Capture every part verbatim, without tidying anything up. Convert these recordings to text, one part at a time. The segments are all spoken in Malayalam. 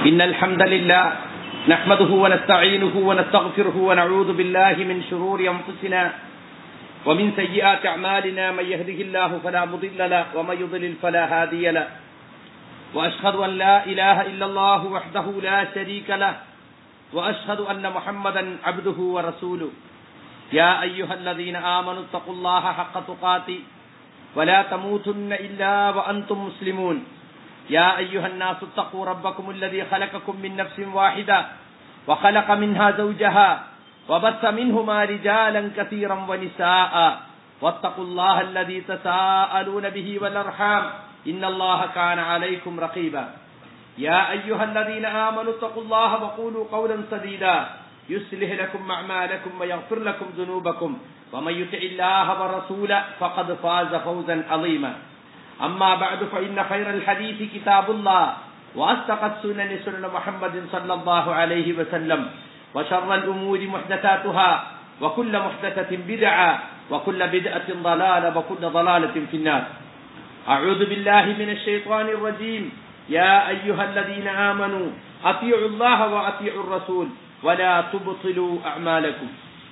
إن الحمد لله نحمده ونستعينه ونستغفره ونعوذ بالله من شرور أنفسنا ومن سيئات أعمالنا من يهده الله فلا مضل له ومن يضلل فلا هادي له وأشهد أن لا إله إلا الله وحده لا شريك له وأشهد أن محمدا عبده ورسوله يا أيها الذين آمنوا اتقوا الله حق تقاته ولا تموتن إلا وأنتم مسلمون يا أيها الناس اتقوا ربكم الذي خلقكم من نفس واحدة وخلق منها زوجها وبث منهما رجالا كثيرا ونساء واتقوا الله الذي تساءلون به والأرحام إن الله كان عليكم رقيبا يا أيها الذين آمنوا اتقوا الله وقولوا قولا سديدا يصلح لكم أعمالكم ويغفر لكم ذنوبكم ومن يطع الله ورسوله فقد فاز فوزا عظيما أما بعد فإن خير الحديث كتاب الله وأصدق السنن سنن محمد صلى الله عليه وسلم وشر الأمور محدثاتها وكل محدثة بدعة وكل بدعة ضلالة وكل ضلالة في النار أعوذ بالله من الشيطان الرجيم يا أيها الذين آمنوا أطيعوا الله وأطيعوا الرسول ولا تبطلوا أعمالكم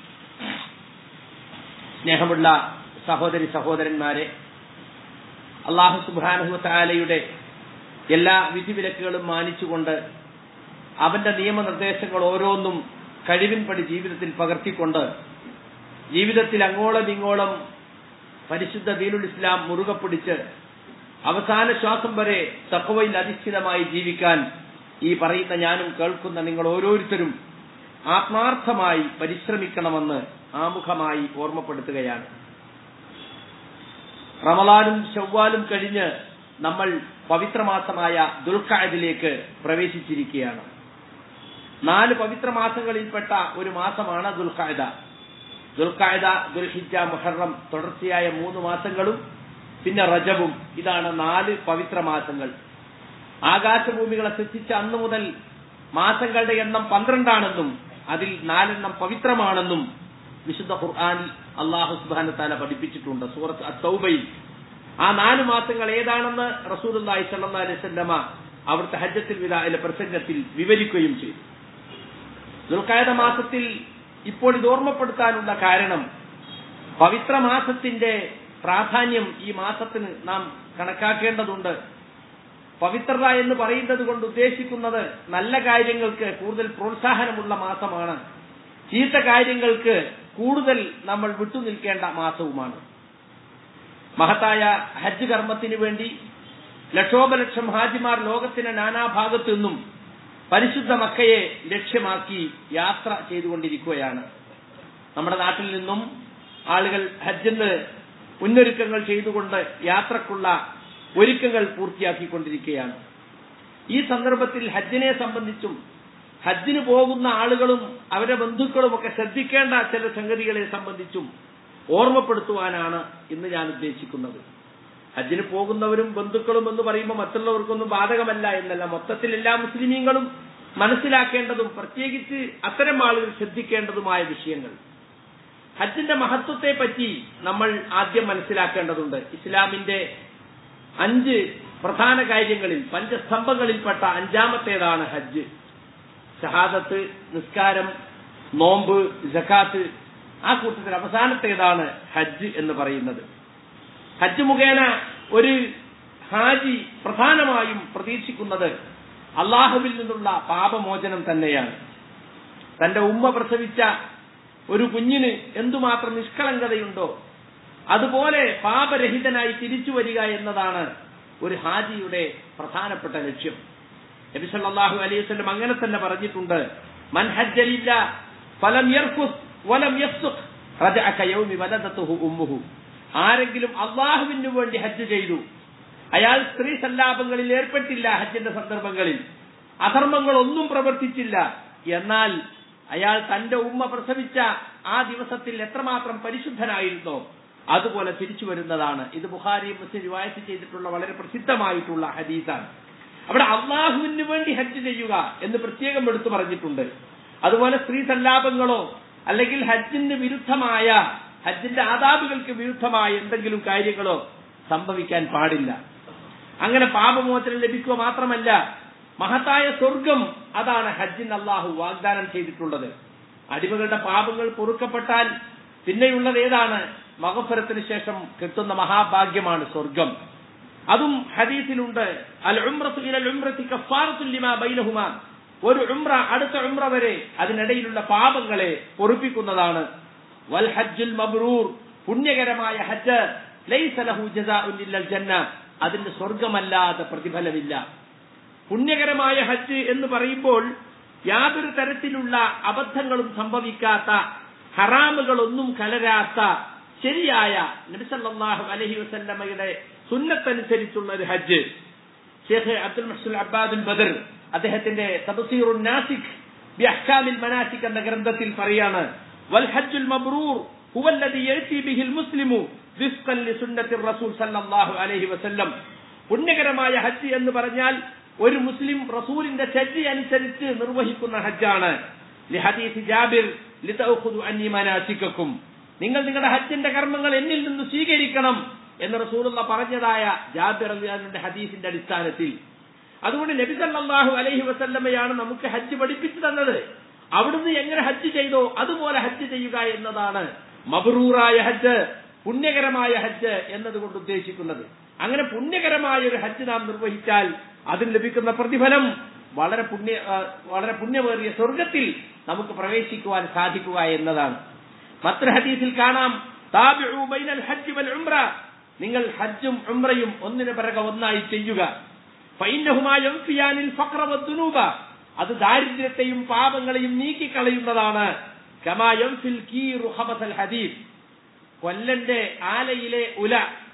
സ്നേഹമുള്ള സഹോദരി സഹോദരന്മാരെ, അല്ലാഹു സുബ്ഹാനഹു വതആലയുടെ എല്ലാ വിധിവിലക്കുകളും മാനിച്ചുകൊണ്ട് അവന്റെ നിയമനിർദ്ദേശങ്ങൾ ഓരോന്നും കഴിവിൻപടി ജീവിതത്തിൽ പകർത്തിക്കൊണ്ട് ജീവിതത്തിൽ അങ്ങോളം ഇങ്ങോളം പരിശുദ്ധ ദീനുൽ ഇസ്ലാം മുറുകെ പിടിച്ച് അവസാന ശ്വാസം വരെ തഖ്വയിൽ അധിഷ്ഠിതമായി ജീവിക്കാൻ ഈ പറയുന്ന ഞാനും കേൾക്കുന്ന നിങ്ങൾ ഓരോരുത്തരും ആത്മാർത്ഥമായി പരിശ്രമിക്കണമെന്ന് ആമുഖമായി ഓർമ്മപ്പെടുത്തുകയാണ്. റമളാനും ശവ്വാലും കഴിഞ്ഞ് നമ്മൾ പവിത്രമാസമായ ദുൽഖഅദിലേക്ക് പ്രവേശിച്ചിരിക്കുകയാണ്. നാല് പവിത്ര മാസങ്ങളിൽപ്പെട്ട ഒരു മാസമാണ് ദുൽഖഅദ. ദുൽഖഅദ, ദുൽഹിജ്ജ, മുഹറം തുടർച്ചയായ മൂന്ന് മാസങ്ങളും പിന്നെ റജബും. ഇതാണ് നാല് പവിത്ര മാസങ്ങൾ. ആകാശഭൂമികളെ സൃഷ്ടിച്ച അന്നു മുതൽ മാസങ്ങളുടെ എണ്ണം പന്ത്രണ്ടാണെന്നും അതിൽ നാലെണ്ണം പവിത്രമാണെന്നും വിശുദ്ധ ഖുർആനിൽ അല്ലാഹു സുബ്ഹാനഹു വതആല പഠിപ്പിച്ചിട്ടുണ്ട്. സൂറത്ത് അത്തൗബയിൽ ആ നാല് മാസങ്ങൾ ഏതാണെന്ന് റസൂലുള്ളാഹി സ്വല്ലല്ലാഹു അലൈഹി വസല്ലമ അവിടുത്തെ ഹജ്ജത്തുൽ വിദാഇലെ പ്രസംഗത്തിൽ വിവരിക്കുകയും ചെയ്തു. ദുൽഖഅദ മാസത്തിൽ ഇപ്പോൾ ഇത് ഓർമ്മപ്പെടുത്താനുള്ള കാരണം, പവിത്ര മാസത്തിന്റെ പ്രാധാന്യം ഈ മാസത്തിന് നാം കണക്കാക്കേണ്ടതുണ്ട്. പവിത്രത എന്ന് പറയുന്നത് കൊണ്ട് ഉദ്ദേശിക്കുന്നത് നല്ല കാര്യങ്ങൾക്ക് കൂടുതൽ പ്രോത്സാഹനമുള്ള മാസമാണ്, ചീത്ത കാര്യങ്ങൾക്ക് കൂടുതൽ നമ്മൾ വിട്ടുനിൽക്കേണ്ട മാസവുമാണ്. മഹത്തായ ഹജ്ജ് കർമ്മത്തിന് വേണ്ടി ലക്ഷോപലക്ഷം ഹാജിമാർ ലോകത്തിന്റെ നാനാഭാഗത്തു നിന്നും പരിശുദ്ധ മക്കയെ ലക്ഷ്യമാക്കി യാത്ര ചെയ്തുകൊണ്ടിരിക്കുകയാണ്. നമ്മുടെ നാട്ടിൽ നിന്നും ആളുകൾ ഹജ്ജിന് മുന്നൊരുക്കങ്ങൾ ചെയ്തുകൊണ്ട് യാത്രക്കുള്ള ഒരുക്കങ്ങൾ പൂർത്തിയാക്കിക്കൊണ്ടിരിക്കുകയാണ്. ഈ സന്ദർഭത്തിൽ ഹജ്ജിനെ സംബന്ധിച്ചും ഹജ്ജിന് പോകുന്ന ആളുകളും അവരുടെ ബന്ധുക്കളും ഒക്കെ ശ്രദ്ധിക്കേണ്ട ചില സംഗതികളെ സംബന്ധിച്ചും ഓർമ്മപ്പെടുത്തുവാനാണ് ഇന്ന് ഞാൻ ഉദ്ദേശിക്കുന്നത്. ഹജ്ജിന് പോകുന്നവരും ബന്ധുക്കളും എന്ന് പറയുമ്പോൾ മറ്റുള്ളവർക്കൊന്നും ബാധകമല്ല എന്നല്ല, മൊത്തത്തിൽ എല്ലാ മുസ്ലിമീങ്ങളും മനസ്സിലാക്കേണ്ടതും പ്രത്യേകിച്ച് അത്തരം ആളുകൾ ശ്രദ്ധിക്കേണ്ടതുമായ വിഷയങ്ങൾ. ഹജ്ജിന്റെ മഹത്വത്തെ പറ്റി നമ്മൾ ആദ്യം മനസ്സിലാക്കേണ്ടതുണ്ട്. ഇസ്ലാമിന്റെ അഞ്ച് പ്രധാന കാര്യങ്ങളിൽ, പഞ്ചസ്തംഭങ്ങളിൽപ്പെട്ട അഞ്ചാമത്തേതാണ് ഹജ്ജ്. ഷഹാദത്ത്, നിസ്കാരം, നോമ്പ്, സകാത്ത്. ആ കൂട്ടത്തിൽ അവസാനത്തേതാണ് ഹജ്ജ് എന്ന് പറയുന്നത്. ഹജ്ജ് മുഖേന ഒരു ഹാജി പ്രധാനമായും പ്രതീക്ഷിക്കുന്നത് അള്ളാഹുവിൽ നിന്നുള്ള പാപമോചനം തന്നെയാണ്. തന്റെ ഉമ്മ പ്രസവിച്ച ഒരു കുഞ്ഞിന് എന്തുമാത്രം നിഷ്കളങ്കതയുണ്ടോ അതുപോലെ പാപരഹിതനായി തിരിച്ചു വരിക എന്നതാണ് ഒരു ഹാജിയുടെ പ്രധാനപ്പെട്ട ലക്ഷ്യം. നബി സല്ലല്ലാഹു അലൈഹി വസല്ലം അങ്ങനെ തന്നെ പറഞ്ഞിട്ടുണ്ട്, മൻ ഹജ്ജലില്ല ഫലം യർഫുസ് വലം യഫ്സുഖ് റജഅ കയൗമി വലദതുഹു ഉമ്മുഹു. ആരെങ്കിലും അള്ളാഹുവിന് വേണ്ടി ഹജ്ജ് ചെയ്തു, അയാൾ സ്ത്രീ സല്ലാപങ്ങളിൽ ഏർപ്പെട്ടില്ല, ഹജ്ജിന്റെ സന്ദർഭങ്ങളിൽ അധർമ്മങ്ങളൊന്നും പ്രവർത്തിച്ചില്ല, എന്നാൽ അയാൾ തന്റെ ഉമ്മ പ്രസവിച്ച ആ ദിവസത്തിൽ എത്രമാത്രം പരിശുദ്ധനായിരുന്നോ അതുപോലെ തിരിച്ചു വരുന്നതാണ്. ഇത് ബുഖാരി മുസ്ലിം റിവായത്ത് ചെയ്തിട്ടുള്ള വളരെ പ്രസിദ്ധമായിട്ടുള്ള ഹദീസാണ്. അവിടെ അള്ളാഹുവിന് വേണ്ടി ഹജ്ജ് ചെയ്യുക എന്ന് പ്രത്യേകം എടുത്തു പറഞ്ഞിട്ടുണ്ട്. അതുപോലെ സ്ത്രീ സല്ലാപങ്ങളോ അല്ലെങ്കിൽ ഹജ്ജിന് വിരുദ്ധമായ, ഹജ്ജിന്റെ ആദാബുകൾക്ക് വിരുദ്ധമായ എന്തെങ്കിലും കാര്യങ്ങളോ സംഭവിക്കാൻ പാടില്ല. അങ്ങനെ പാപമോചനം ലഭിക്കുക മാത്രമല്ല, മഹത്തായ സ്വർഗം അതാണ് ഹജ്ജിന് അള്ളാഹു വാഗ്ദാനം ചെയ്തിട്ടുള്ളത്. അടിമകളുടെ പാപങ്ങൾ പൊറുക്കപ്പെട്ടാൽ പിന്നെയുള്ളത് ഏതാണ്? മഗ്ഫിറത്തിന് ശേഷം കിട്ടുന്ന മഹാഭാഗ്യമാണ് സ്വർഗം. അതും ഹദീസിലുണ്ട്, അൽ ഉംറത്തു ഇലൽ ഉംറത്തി കഫാറത്തുൻ ലിമാ ബൈനഹുമാ. ഒരു ഉംറ അടുത്ത ഉംറ വരെ അതിനിടയിലുള്ള പാപങ്ങളെ പൊറുപ്പിക്കുന്നതാണ്. വൽ ഹജ്ജുൽ മബ്റൂർ, പുണ്യകരമായ ഹജ്ജ്, ലൈസ ലഹു ജസാഉൻ ഇല്ലൽ ജന്ന, അതിന് സ്വർഗമല്ലാതെ പ്രതിഫലമില്ല. പുണ്യകരമായ ഹജ്ജ് എന്ന് പറയുമ്പോൾ യാതൊരു തരത്തിലുള്ള അബദ്ധങ്ങളും സംഭവിക്കാത്ത, ഹറാമുകളൊന്നും കലരാത്ത ശരിയായ നബി സല്ലല്ലാഹു അലൈഹി വസല്ലമയുടെ സുന്നത്തനുസരിച്ചുള്ള ഒരു ഹജ്ജ്. ഷെയ്ഖ് അബ്ദുൽ മുഹ്സിൻ അബ്ബാദുൽ ബദർ അദ്ദേഹത്തിന്റെ തബ്സീറുൻ നാസിക് ബി അഹ്കാമിൽ മനാസിക് എന്ന ഗ്രന്ഥത്തിൽ പറയാണ്, വൽ ഹജ്ജുൽ മബ്റൂർ ഹുവല്ലദീ യഅതി ബിഹിൽ മുസ്ലിമു വിഫ്ഖൻ ലിസുന്നത്തി റസൂൽ സല്ലല്ലാഹു അലൈഹി വസല്ലം. പുണ്യകരമായ ഹജ്ജ് എന്ന് പറഞ്ഞാൽ ഒരു മുസ്ലിം റസൂലിന്റെ ചര്യ അനുസരിച്ച് നിർവഹിക്കുന്ന ഹജ്ജാണ്. ലിഹദീസ് ജാബിർ ലിതഅഖുദു അന്നി മനാസികക്കും, നിങ്ങൾ നിങ്ങളുടെ ഹജ്ജിന്റെ കർമ്മങ്ങൾ എന്നിൽ നിന്ന് സ്വീകരിക്കണം എന്ന് റസൂലുള്ള പറഞ്ഞതായ ജാബിർ റളിയല്ലാഹു അൻഹുവിന്റെ ഹദീസിന്റെ അടിസ്ഥാനത്തിൽ. അതുകൊണ്ട് നബി സല്ലല്ലാഹു അലൈഹി വസല്ലമയാണ് നമുക്ക് ഹജ്ജ് പഠിപ്പിച്ചു തന്നത്. അവിടുന്ന് എങ്ങനെ ഹജ്ജ് ചെയ്തോ അതുപോലെ ഹജ്ജ് ചെയ്യുക എന്നതാണ് മബ്റൂറായ ഹജ്ജ്, പുണ്യകരമായ ഹജ്ജ് എന്നതുകൊണ്ട് ഉദ്ദേശിക്കുന്നത്. അങ്ങനെ പുണ്യകരമായ ഒരു ഹജ്ജ് നാം നിർവഹിച്ചാൽ അതിന് ലഭിക്കുന്ന പ്രതിഫലം വളരെ പുണ്യ വളരെ പുണ്യമേറിയ സ്വർഗത്തിൽ നമുക്ക് പ്രവേശിക്കുവാൻ സാധിക്കുക എന്നതാണ്. മറ്റൊരു ഹദീസിൽ കാണാം, താബിഉ ബൈനൽ ഹജ്ജ് വൽ ഉംറ, നിങ്ങൾ ഹജ്ജും ഉംറയും ഒന്നിനു പിറകെ ഒന്നായി ചെയ്യുക. ഫഇന്നഹുമാ യൻഫിയാനിൽ ഫഖ്റ വദ്ദുനൂബ, അത് ദാരിദ്ര്യത്തെയും പാപങ്ങളെയും നീക്കിക്കളയുന്നതാണ്. കമാ യൻഫിൽ കീറു ഖബസൽ ഹദീദ്, കൊല്ലന്റെ ആലയിലെ ഉല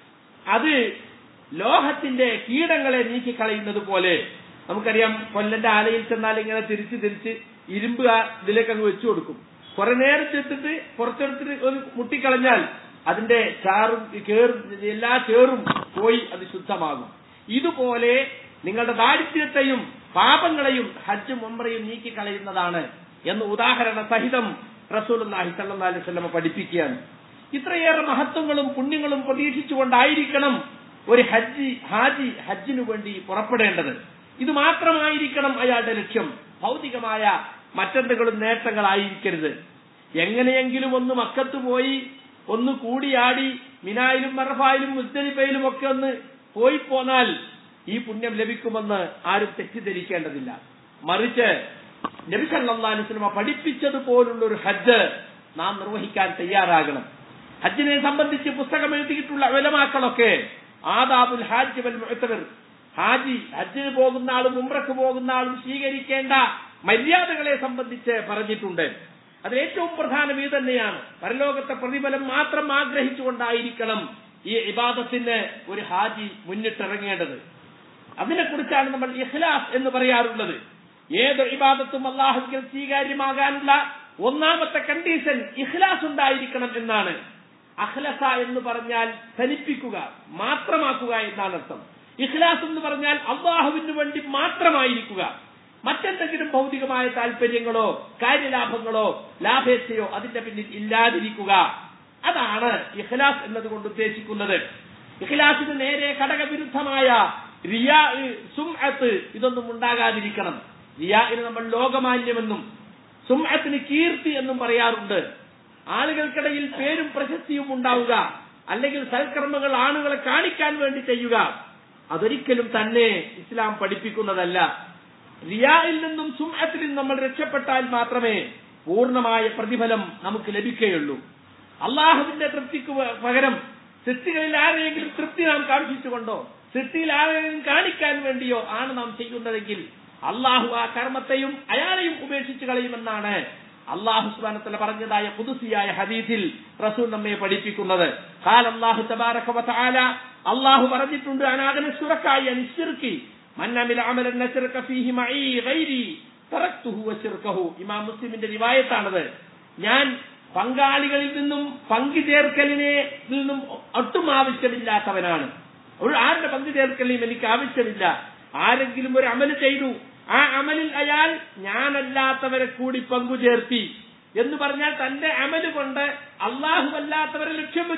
അത് ലോഹത്തിന്റെ കീടങ്ങളെ നീക്കിക്കളയുന്നത് പോലെ. നമുക്കറിയാം, കൊല്ലന്റെ ആലയിൽ ചെന്നാൽ ഇങ്ങനെ തിരിച്ച് തിരിച്ച് ഇരുമ്പ് ഇതിലേക്ക് അങ്ങ് വെച്ചു കൊടുക്കും. കുറെ നേരം ചെത്തിട്ട് പുറത്തെടുത്തിട്ട് ഒന്ന് മുട്ടിക്കളഞ്ഞാൽ അതിന്റെ ചാറും കേറും എല്ലാ ചേറും പോയി അത് ശുദ്ധമാകും. ഇതുപോലെ നിങ്ങളുടെ ദാരിദ്ര്യത്തെയും പാപങ്ങളെയും ഹജ്ജും ഉംറയും നീക്കിക്കളയുന്നതാണ് എന്ന് ഉദാഹരണ സഹിതം റസൂലുള്ളാഹി സ്വല്ലല്ലാഹു അലൈഹി വസല്ലം പഠിപ്പിക്കുകയാണ്. ഇത്രയേറെ മഹത്വങ്ങളും പുണ്യങ്ങളും പ്രതീക്ഷിച്ചുകൊണ്ടായിരിക്കണം ഒരു ഹജ്ജി ഹാജി ഹജ്ജിനു വേണ്ടി പുറപ്പെടേണ്ടത്. ഇത് മാത്രമായിരിക്കണം അയാളുടെ ലക്ഷ്യം, ഭൗതികമായ മറ്റെന്തെങ്കിലും നേട്ടങ്ങളായിരിക്കരുത്. എങ്ങനെയെങ്കിലും ഒന്ന് മക്കത്ത് പോയി ഒന്ന് കൂടിയാടി മിനായിലും മറഫായിലും മുസ്ദലിഫയിലും ഒക്കെ ഒന്ന് പോയി പോന്നാൽ ഈ പുണ്യം ലഭിക്കുമെന്ന് ആരും തെറ്റിദ്ധരിക്കേണ്ടതില്ല. മറിച്ച് നബി സല്ലല്ലാഹു അലൈഹി വസല്ലം പഠിപ്പിച്ചതുപോലുള്ള ഒരു ഹജ്ജ് നാം നിർവഹിക്കാൻ തയ്യാറാകണം. ഹജ്ജിനെ സംബന്ധിച്ച് പുസ്തകം എഴുതിയിട്ടുള്ള ഉലമാക്കളൊക്കെ ആദാബുൽ ഹാജ് വൽ മുഅ്തമിർ, ഹാജി ഹജ്ജിന് പോകുന്ന ആളും ഉംറക്ക് പോകുന്ന ആളും സ്വീകരിക്കേണ്ട മര്യാദകളെ സംബന്ധിച്ച് പറഞ്ഞിട്ടുണ്ട്. അത് ഏറ്റവും പ്രധാനം ഇത് തന്നെയാണ്. പരലോകത്തെ പ്രതിഫലം മാത്രം ആഗ്രഹിച്ചുകൊണ്ടായിരിക്കണം ഈ ഇബാദത്തിന് ഒരു ഹാജി മുന്നിട്ടിറങ്ങേണ്ടത്. അതിനെക്കുറിച്ചാണ് നമ്മൾ ഇഖ്ലാസ് എന്ന് പറയാറുള്ളത്. ഏത് ഇബാദത്തും അല്ലാഹുവിൽ സ്വീകാര്യമാകാനുള്ള ഒന്നാമത്തെ കണ്ടീഷൻ ഇഖ്ലാസ് ഉണ്ടായിരിക്കണം എന്നാണ്. അഖ്ലസ എന്ന് പറഞ്ഞാൽ ധനിപ്പിക്കുക, മാത്രമാക്കുക എന്നാണ് അർത്ഥം. ഇഖ്ലാസ് എന്ന് പറഞ്ഞാൽ അല്ലാഹുവിന് വേണ്ടി മാത്രമായിരിക്കുക, മറ്റെന്തെങ്കിലും ഭൗതികമായ താല്പര്യങ്ങളോ കാര്യലാഭങ്ങളോ ലാഭേച്ഛയോ അതിന്റെ പിന്നിൽ ഇല്ലാതിരിക്കുക. അതാണ് ഇഖ്ലാസ് എന്നതുകൊണ്ട് ഉദ്ദേശിക്കുന്നത്. ഇഖ്ലാസിന് നേരെ ഘടകവിരുദ്ധമായ റിയാ, സുംഅത്ത് ഇതൊന്നും ഉണ്ടാകാതിരിക്കണം. റിയാഇന് നമ്മൾ ലോകമാന്യമെന്നും സുംഅത്തിന് കീർത്തി എന്നും പറയാറുണ്ട്. ആളുകൾക്കിടയിൽ പേരും പ്രശസ്തിയും ഉണ്ടാവുക, അല്ലെങ്കിൽ സൽക്കർമ്മങ്ങൾ ആളുകളെ കാണിക്കാൻ വേണ്ടി ചെയ്യുക, അതൊരിക്കലും തന്നെ ഇസ്ലാം പഠിപ്പിക്കുന്നതല്ല. റിയായിൽ നിന്നും സുംഅത്തിൽ നിന്നും നമ്മൾ രക്ഷപ്പെട്ടാൽ മാത്രമേ പൂർണ്ണമായ പ്രതിഫലം നമുക്ക് ലഭിക്കുകയുള്ളൂ. അള്ളാഹുവിന്റെ തൃപ്തിക്ക് പകരം സൃഷ്ടികളിൽ ആരെയെങ്കിലും തൃപ്തി നാം കാണിച്ചുകൊണ്ടോ സൃഷ്ടിയിൽ ആരെയും കാണിക്കാൻ വേണ്ടിയോ ആണ് നാം ചെയ്യുന്നതെങ്കിൽ അള്ളാഹു ആ കർമ്മത്തെയും അയാളെയും ഉപേക്ഷിച്ചു കളയുമെന്നാണ് അള്ളാഹു സുബ്ഹാനഹു വ തആല പറഞ്ഞതായ ഖുദ്സിയായ ഹദീസിൽ റസൂൽ നമ്മെ പഠിപ്പിക്കുന്നത്. ഖാല അല്ലാഹു തബാറക വ തആല, അള്ളാഹു പറഞ്ഞിട്ടുണ്ട്, അനാഗന ശുറക്കായി അൻശിർക്കി മൻ അമില അമലൻ നശറക ഫീഹി മഈ ഗൈരി തറക്തുഹു വശിർകഹു. ഇമാം മുസ്ലിമിന്റെ റിവായത്താണത്. ഞാൻ പങ്കാളികളിൽ നിന്നും പങ്കു ചേർക്കലിനെ നിന്നും ഒട്ടും ആവശ്യമില്ലാത്തവനാണ്. ഒരു ആരുടെ പങ്കു ചേർക്കലിനും എനിക്ക് ആവശ്യമില്ല. ആരെങ്കിലും ഒരു അമല് ചെയ്തു, ആ അമലിൽ അയാൾ ഞാനല്ലാത്തവരെ കൂടി പങ്കു ചേർത്തി എന്ന് പറഞ്ഞാൽ തന്റെ അമല് കൊണ്ട് അള്ളാഹു അല്ലാത്തവരെ ലക്ഷ്യം വെച്ചു.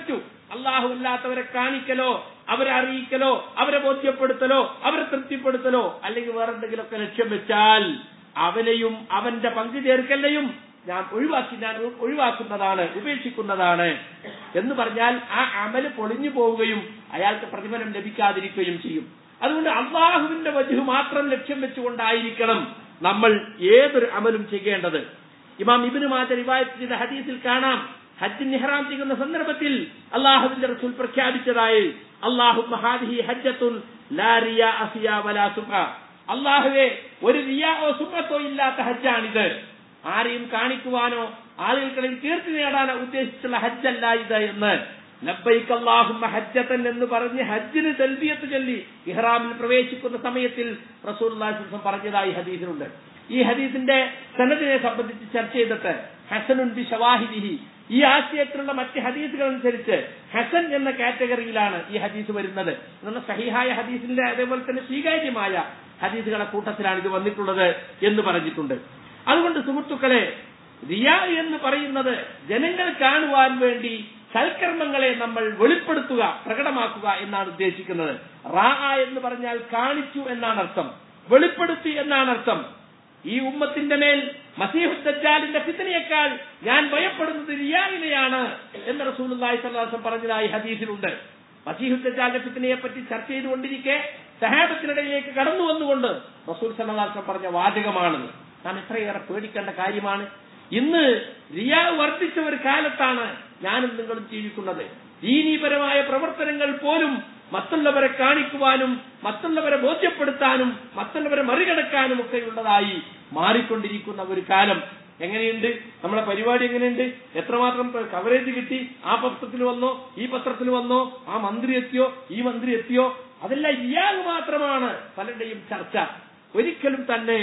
അള്ളാഹു അല്ലാത്തവരെ കാണിക്കലോ അവരെ അറിയിക്കലോ അവരെ ബോധ്യപ്പെടുത്തലോ അവരെ തൃപ്തിപ്പെടുത്തലോ അല്ലെങ്കിൽ വേറെന്തെങ്കിലുമൊക്കെ ലക്ഷ്യം വെച്ചാൽ അവനെയും അവന്റെ പങ്കു ചേർക്കലിനെയും ഞാൻ ഒഴിവാക്കി ഞാൻ ഒഴിവാക്കുന്നതാണ്, ഉപേക്ഷിക്കുന്നതാണ് എന്ന് പറഞ്ഞാൽ ആ അമല് പൊളിഞ്ഞു പോവുകയും അയാൾക്ക് പ്രതിഫലം ലഭിക്കാതിരിക്കുകയും ചെയ്യും. അതുകൊണ്ട് അള്ളാഹുവിന്റെ വജ്ഹ് മാത്രം ലക്ഷ്യം വെച്ചുകൊണ്ടായിരിക്കണം നമ്മൾ ഏതൊരു അമലും ചെയ്യേണ്ടത്. ഇമാം ഇബ്നു മാജ റിവായത്ത് ചെയ്ത ഹദീസിൽ കാണാം, ഹജ്ജിന് ഇഹ്റാം ചെയ്യുന്ന സന്ദർഭത്തിൽ അള്ളാഹുവിന്റെ റസൂൽ പ്രഖ്യാപിച്ചതായി, അല്ലാഹുമ്മ ഹാദിഹി ഹജ്ജത്തുൻ ലാ റിയാഅ ഫിഹാ വലാ സുംഅ, അള്ളാഹുവേ ഒരു റിയാഅോ സുംഅത്തോ ഇല്ലാത്ത ഹജ്ജാണിത്, ആരെയും കാണിക്കുവാനോ ആളുകൾക്കിടയിൽ കീർത്തി നേടാനോ ഉദ്ദേശിച്ചുള്ള ഹജ്ജല്ല ഇത് എന്ന് ലബ്ബൈക അല്ലാഹുമ്മ ഹജ്ജതൻ എന്ന് പറഞ്ഞ് ഹജ്ജിന് തൽബിയത്ത് ചൊല്ലി ഇഹ്റാമിൽ പ്രവേശിക്കുന്ന സമയത്തിൽ റസൂലുള്ളാഹി സ്വല്ലല്ലാഹു അലൈഹി വസല്ലം പറഞ്ഞതായി ഹദീസിലുണ്ട്. ഈ ഹദീസിന്റെ സനദിനെ സംബന്ധിച്ച് ചർച്ച ചെയ്തിട്ട് ഹസനുൻ ബി ശവാഹിദിഹി, ഈ ആശയത്തിലുള്ള മറ്റ് ഹദീസുകൾ അനുസരിച്ച് ഹസൻ എന്ന കാറ്റഗറിയിലാണ് ഈ ഹദീസ് വരുന്നത്. എന്നാൽ സഹിഹായ ഹദീസിന്റെ അതേപോലെ തന്നെ സ്വീകാര്യമായ ഹദീസുകളുടെ കൂട്ടത്തിലാണ് ഇത് വന്നിട്ടുള്ളത് എന്ന് പറഞ്ഞിട്ടുണ്ട്. അതുകൊണ്ട് സുഹൃത്തുക്കളെ, റിയാ എന്ന് പറയുന്നത് ജനങ്ങൾ കാണുവാൻ വേണ്ടി സൽക്കർമ്മങ്ങളെ നമ്മൾ വെളിപ്പെടുത്തുക, പ്രകടമാക്കുക എന്നാണ് ഉദ്ദേശിക്കുന്നത്. റാ എന്ന് പറഞ്ഞാൽ കാണിച്ചു എന്നാണ് അർത്ഥം, വെളിപ്പെടുത്തി എന്നാണ് അർത്ഥം. ഈ ഉമ്മത്തിന്റെ മേൽ മസീഹുദ് ദജ്ജാലിന്റെ ഫിത്നയേക്കാൾ ഞാൻ ഭയപ്പെടുന്നത് റിയായിനെയാണ് എന്ന് റസൂലുള്ളാഹി സ്വല്ലല്ലാഹു അലൈഹി വസല്ലം പറഞ്ഞതായി ഹദീസിലുണ്ട്. മസീഹുദ് ദജ്ജാലിന്റെ ഫിത്നയെ പറ്റി ചർച്ച ചെയ്തുകൊണ്ടിരിക്കെ സഹാബത്തിനിടയിലേക്ക് കടന്നു വന്നുകൊണ്ട് റസൂൽ സ്വല്ലല്ലാഹു അലൈഹി വസല്ലം പറഞ്ഞ വാചകമാണ് നാം എത്രയേറെ പേടിക്കേണ്ട കാര്യമാണ്. ഇന്ന് റിയാ വർദ്ധിച്ച ഒരു കാലത്താണ് ഞാനും നിങ്ങളും ജീവിക്കുന്നത്. ദീനീപരമായ പ്രവർത്തനങ്ങൾ പോലും മറ്റുള്ളവരെ കാണിക്കുവാനും മറ്റുള്ളവരെ ബോധ്യപ്പെടുത്താനും മറ്റുള്ളവരെ മറികടക്കാനും ഒക്കെയുള്ളതായി മാറിക്കൊണ്ടിരിക്കുന്ന ഒരു കാലം. എങ്ങനെയുണ്ട് നമ്മളെ പരിപാടി? എങ്ങനെയുണ്ട്? എത്രമാത്രം കവറേജ് കിട്ടി? ആ പത്രത്തിൽ വന്നോ, ഈ പത്രത്തിൽ വന്നോ, ആ മന്ത്രി എത്തിയോ, ഈ മന്ത്രി എത്തിയോ, അതെല്ലാം ഇയാൾ മാത്രമാണ് പലരുടെയും ചർച്ച. ഒരിക്കലും തന്നെ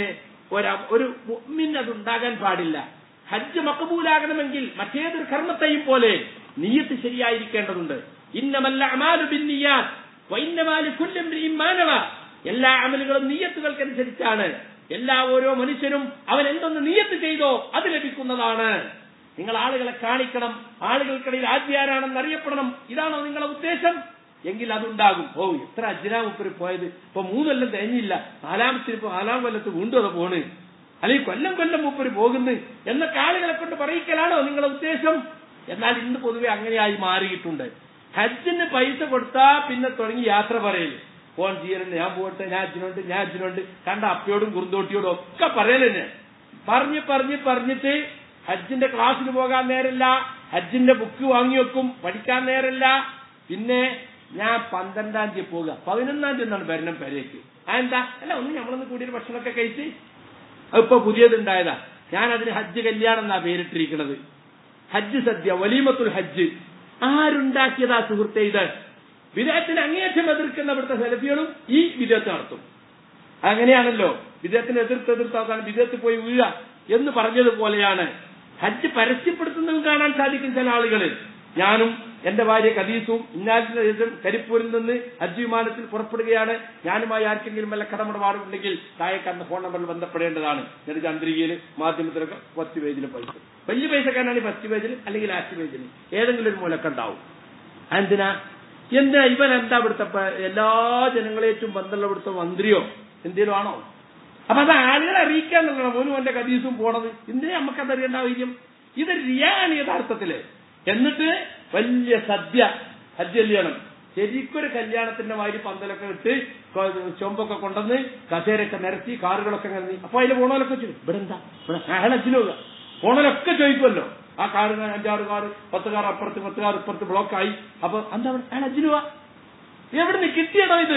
ഒരു മുഅ്മിൻ അതുണ്ടാകാൻ പാടില്ല. ഹജ്ജ് മഖബൂലാകണമെങ്കിൽ മറ്റേതൊരു കർമ്മത്തെയും പോലെ നിയ്യത്ത് ശരിയായിരിക്കേണ്ടതുണ്ട്. ഇന്നമൽ അഅമാലു ബിന്നിയ്യാത്ത് വഇന്നമാ ലികുല്ലി ഇംറിഇൻ മാ നവ, എല്ലാ അമലുകളും നിയ്യത്തുകൾക്കനുസരിച്ചാണ്. എല്ലാ ഓരോ മനുഷ്യനും അവൻ എന്തൊന്ന് നിയ്യത്ത് ചെയ്തോ അത് ലഭിക്കുന്നതാണ്. നിങ്ങൾ ആളുകളെ കാണിക്കണം, ആളുകൾക്കിടയിൽ ആദ്യാരാണെന്ന് അറിയപ്പെടണം, ഇതാണോ നിങ്ങളുടെ ഉദ്ദേശം? എങ്കിൽ അതുണ്ടാകും. ഓ, എത്ര അജ്നാ മുപ്പര് പോയത്, ഇപ്പൊ മൂന്നൊല്ലം കഴിഞ്ഞില്ല, നാലാമത്തെ ഇപ്പൊ നാലാം കൊല്ലത്ത് വീണ്ടും അത് പോണ്, അല്ലെങ്കിൽ കൊല്ലം കൊല്ലം മുപ്പര് പോകുന്നു എന്നൊക്കെ ആളുകളെ കൊണ്ട് പറയിക്കലാണോ നിങ്ങളുടെ ഉദ്ദേശം? എന്നാൽ ഇന്ന് പൊതുവെ അങ്ങനെയായി മാറിയിട്ടുണ്ട്. ഹജ്ജിന് പൈസ കൊടുത്താ പിന്നെ തുടങ്ങി യാത്ര പറയല്, ഫോൺ ചെയ്യലുണ്ട്, ഞാൻ പോട്ടെ, ഞാൻ അച്ഛനുണ്ട്, ഞാൻ അച്ഛനുണ്ട്, കണ്ട അപ്പയോടും കുറുന്തോട്ടിയോടും ഒക്കെ പറയലെന്നെ. പറഞ്ഞ് പറഞ്ഞ് പറഞ്ഞിട്ട് ഹജ്ജിന്റെ ക്ലാസ്സിന് പോകാൻ നേരല്ല, ഹജ്ജിന്റെ ബുക്ക് വാങ്ങി വെക്കും, പഠിക്കാൻ നേരല്ല. പിന്നെ ഞാൻ പന്ത്രണ്ടാം തീയതി പോകുക, പതിനൊന്നാം തീയതി എന്നാണ് ഭരണം പെരേക്ക്. അതെന്താ? അല്ല, ഒന്ന് നമ്മളൊന്ന് കൂടിയൊരു ഭക്ഷണമൊക്കെ കഴിച്ച്, അതിപ്പോ പുതിയതുണ്ടായതാ, ഞാൻ അതിന് ഹജ്ജ് കല്യാണം എന്നാ പേരിട്ടിരിക്കുന്നത്. ഹജ്ജ് സദ്യ, വലീമത്തുൽ ഹജ്ജ്. ആരുണ്ടാക്കിയതാ സുഹൃത്തെ ഇത്? വിദേഹത്തിന് അങ്ങേയറ്റം എതിർക്കുന്ന ഇവിടുത്തെ സെലഫികളും ഈ വിദേഹത്ത് നടത്തും. അങ്ങനെയാണല്ലോ, വിദേഹത്തിന് എതിർത്ത് എതിർത്താക്കാൻ വിദേഹത്ത് പോയി വീഴുക എന്ന് പറഞ്ഞതുപോലെയാണ്. ഹജ്ജ് പരസ്യപ്പെടുത്തുന്നതും കാണാൻ സാധിക്കും ചില ആളുകൾ. ഞാനും എന്റെ ഭാര്യ ഖദീസും ഇന്നാലിന്റെ ദിവസം കരിപ്പൂരിൽ നിന്ന് ഹജ്ജ് വിമാനത്തിൽ പുറപ്പെടുകയാണ്, ഞാനുമായി ആർക്കെങ്കിലും വല്ല കടമിടപാടുണ്ടെങ്കിൽ താഴെ കാണുന്ന ഫോൺ നമ്പറിൽ ബന്ധപ്പെടേണ്ടതാണ്. എന്നിട്ട് ചന്ദ്രികയിൽ മാധ്യമത്തിലൊക്കെ ഫസ്റ്റ് പേജിൽ പൈസ, വലിയ പൈസക്കാരാണ് ഫസ്റ്റ് പേജിൽ അല്ലെങ്കിൽ ലാസ്റ്റ് പേജിൽ ഏതെങ്കിലും ഒരു മൂലക്കം ഉണ്ടാവും. എന്തിനാ എന്താ ഇവൻ എന്താ ഇവിടുത്തെ എല്ലാ ജനങ്ങളേറ്റും ബന്ധമുള്ള ഇവിടുത്തെ മന്ത്രിയോ എന്തേലും ആണോ? അപ്പൊ അത് ആളുകളെ അറിയിക്കാന്നുള്ളതാണ് മോനും എന്റെ ഖദീസും പോണത്. എന്തിനാ നമുക്കതറിയേണ്ട ആവശ്യം? ഇത് റിയാണ് യഥാർത്ഥത്തില്. എന്നിട്ട് വലിയ സദ്യ, ഹജ്ജ് കല്യാണം, ശരിക്കൊരു കല്യാണത്തിന്റെ മാതിരി പന്തലൊക്കെ ഇട്ട് ചൊമ്പൊക്കെ കൊണ്ടുവന്ന് കസേരയൊക്കെ നിരത്തി കാറുകളൊക്കെ നിരത്തി. അപ്പൊ അതിൽ പോണോലൊക്കെ ചോദിക്കും, ഇവിടെ എന്താ ഇവിടെ ഹജ്ജിന് പോവുക? പോണോലൊക്കെ ചോദിക്കുമല്ലോ, ആ കാറ് അഞ്ചാറ് കാറ് പത്ത് കാർ അപ്പുറത്ത് പത്ത് കാർ ഇപ്പുറത്ത് ബ്ലോക്കായി. അപ്പൊ എന്താ ഹജ്ജിന് പോവാ? എവിടുന്ന് കിട്ടിയടോ ഇത്?